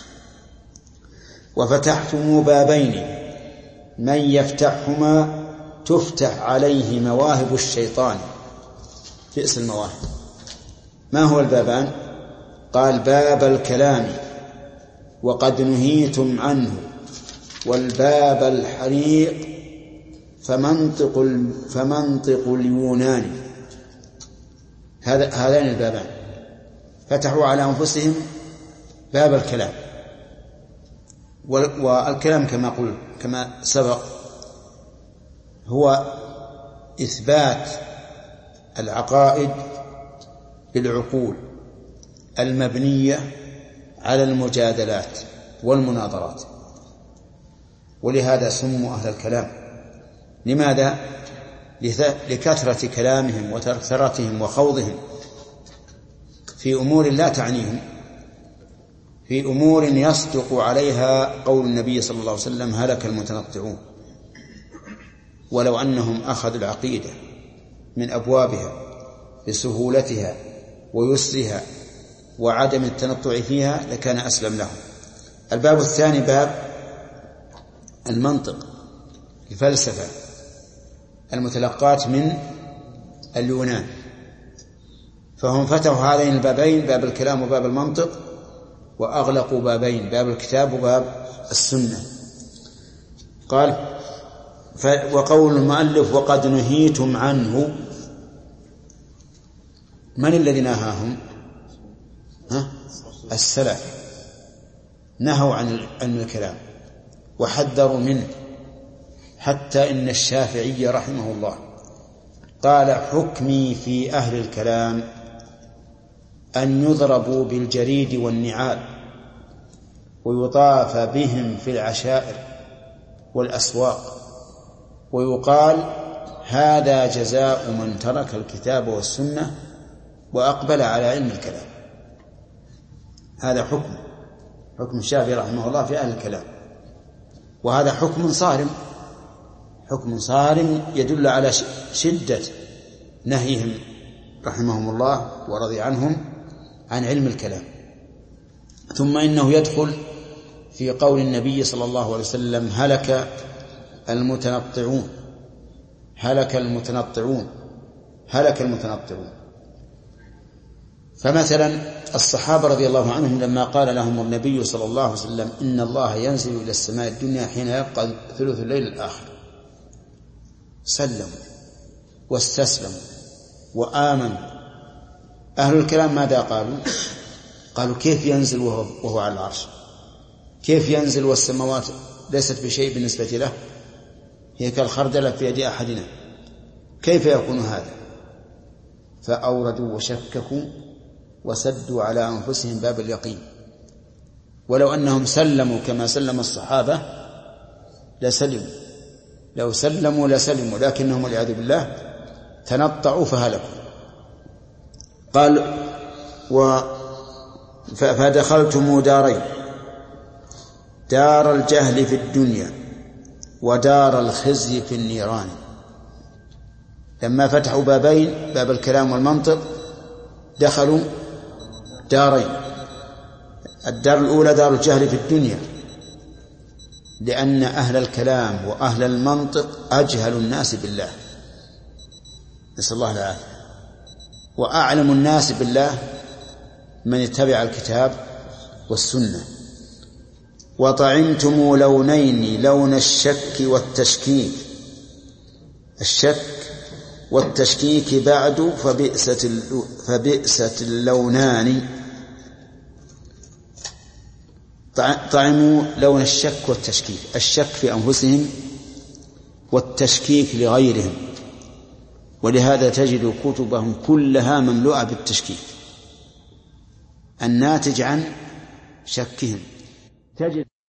وفتحتم بابين من يفتحهما تفتح عليه مواهب الشيطان. بئس المواهب. ما هو البابان؟ قال باب الكلام وقد نهيتم عنه، والباب الحريق فمنطق فمنطق اليونان. هذا هذان البابان فتحوا على أنفسهم باب الكلام. والكلام كما قلت كما سبق هو إثبات العقائد بالعقول المبنية على المجادلات والمناظرات. ولهذا سموا أهل الكلام. لماذا؟ لكثرة كلامهم وترثرتهم وخوضهم في أمور لا تعنيهم، في أمور يصدق عليها قول النبي صلى الله عليه وسلم هلك المتنطعون. ولو أنهم أخذوا العقيدة من أبوابها بسهولتها ويسرها وعدم التنطع فيها لكان أسلم لهم. الباب الثاني باب المنطق، الفلسفة المتلقات من اليونان. فهم فتحوا هذين البابين، باب الكلام وباب المنطق، وأغلقوا بابين، باب الكتاب وباب السنة. قال وقول المؤلف وقد نهيتم عنه، من الذي نهاهم؟ ها؟ السلف نهوا عن الكلام وحذروا منه، حتى إن الشافعي رحمه الله قال حكمي في أهل الكلام أن يضربوا بالجريد والنعال ويطاف بهم في العشائر والأسواق ويقال هذا جزاء من ترك الكتاب والسنة وأقبل على علم الكلام. هذا حكم حكم الشافعي رحمه الله في أهل الكلام، وهذا حكم صارم حكم صارم يدل على شدة نهيهم رحمهم الله ورضي عنهم عن علم الكلام. ثم إنه يدخل في قول النبي صلى الله عليه وسلم هلك المتنطعون هلك المتنطعون هلك المتنطعون فمثلا الصحابة رضي الله عنهم لما قال لهم النبي صلى الله عليه وسلم إن الله ينزل إلى السماء الدنيا حين يبقى ثلث الليل الآخر سلموا واستسلموا وآمنوا. أهل الكلام ماذا قالوا؟ قالوا كيف ينزل وهو, وهو على العرش؟ كيف ينزل والسماوات ليست بشيء بالنسبة له، هي كالخردلة في يد أحدنا، كيف يكون هذا؟ فأوردوا وشككوا وسدوا على أنفسهم باب اليقين. ولو أنهم سلموا كما سلم الصحابة لسلموا، لو سلموا لسلموا، لكنهم والعياذ بالله تنطعوا فهلكوا. قال و فدخلتم دارين، دار الجهل في الدنيا ودار الخزي في النيران. لما فتحوا بابين، باب الكلام والمنطق، دخلوا دارين. الدار الأولى دار الجهل في الدنيا، لأن أهل الكلام وأهل المنطق أجهل الناس بالله، نسأل الله العافية، وأعلم الناس بالله من اتبع الكتاب والسنة. وطعمتم لونين، لون الشك والتشكيك، الشك والتشكيك بعد فبئست فبئست اللونان. طعموا لون الشك والتشكيك، الشك في أنفسهم والتشكيك لغيرهم، ولهذا تجد كتبهم كلها مملوءة بالتشكيك الناتج عن شكهم. تجد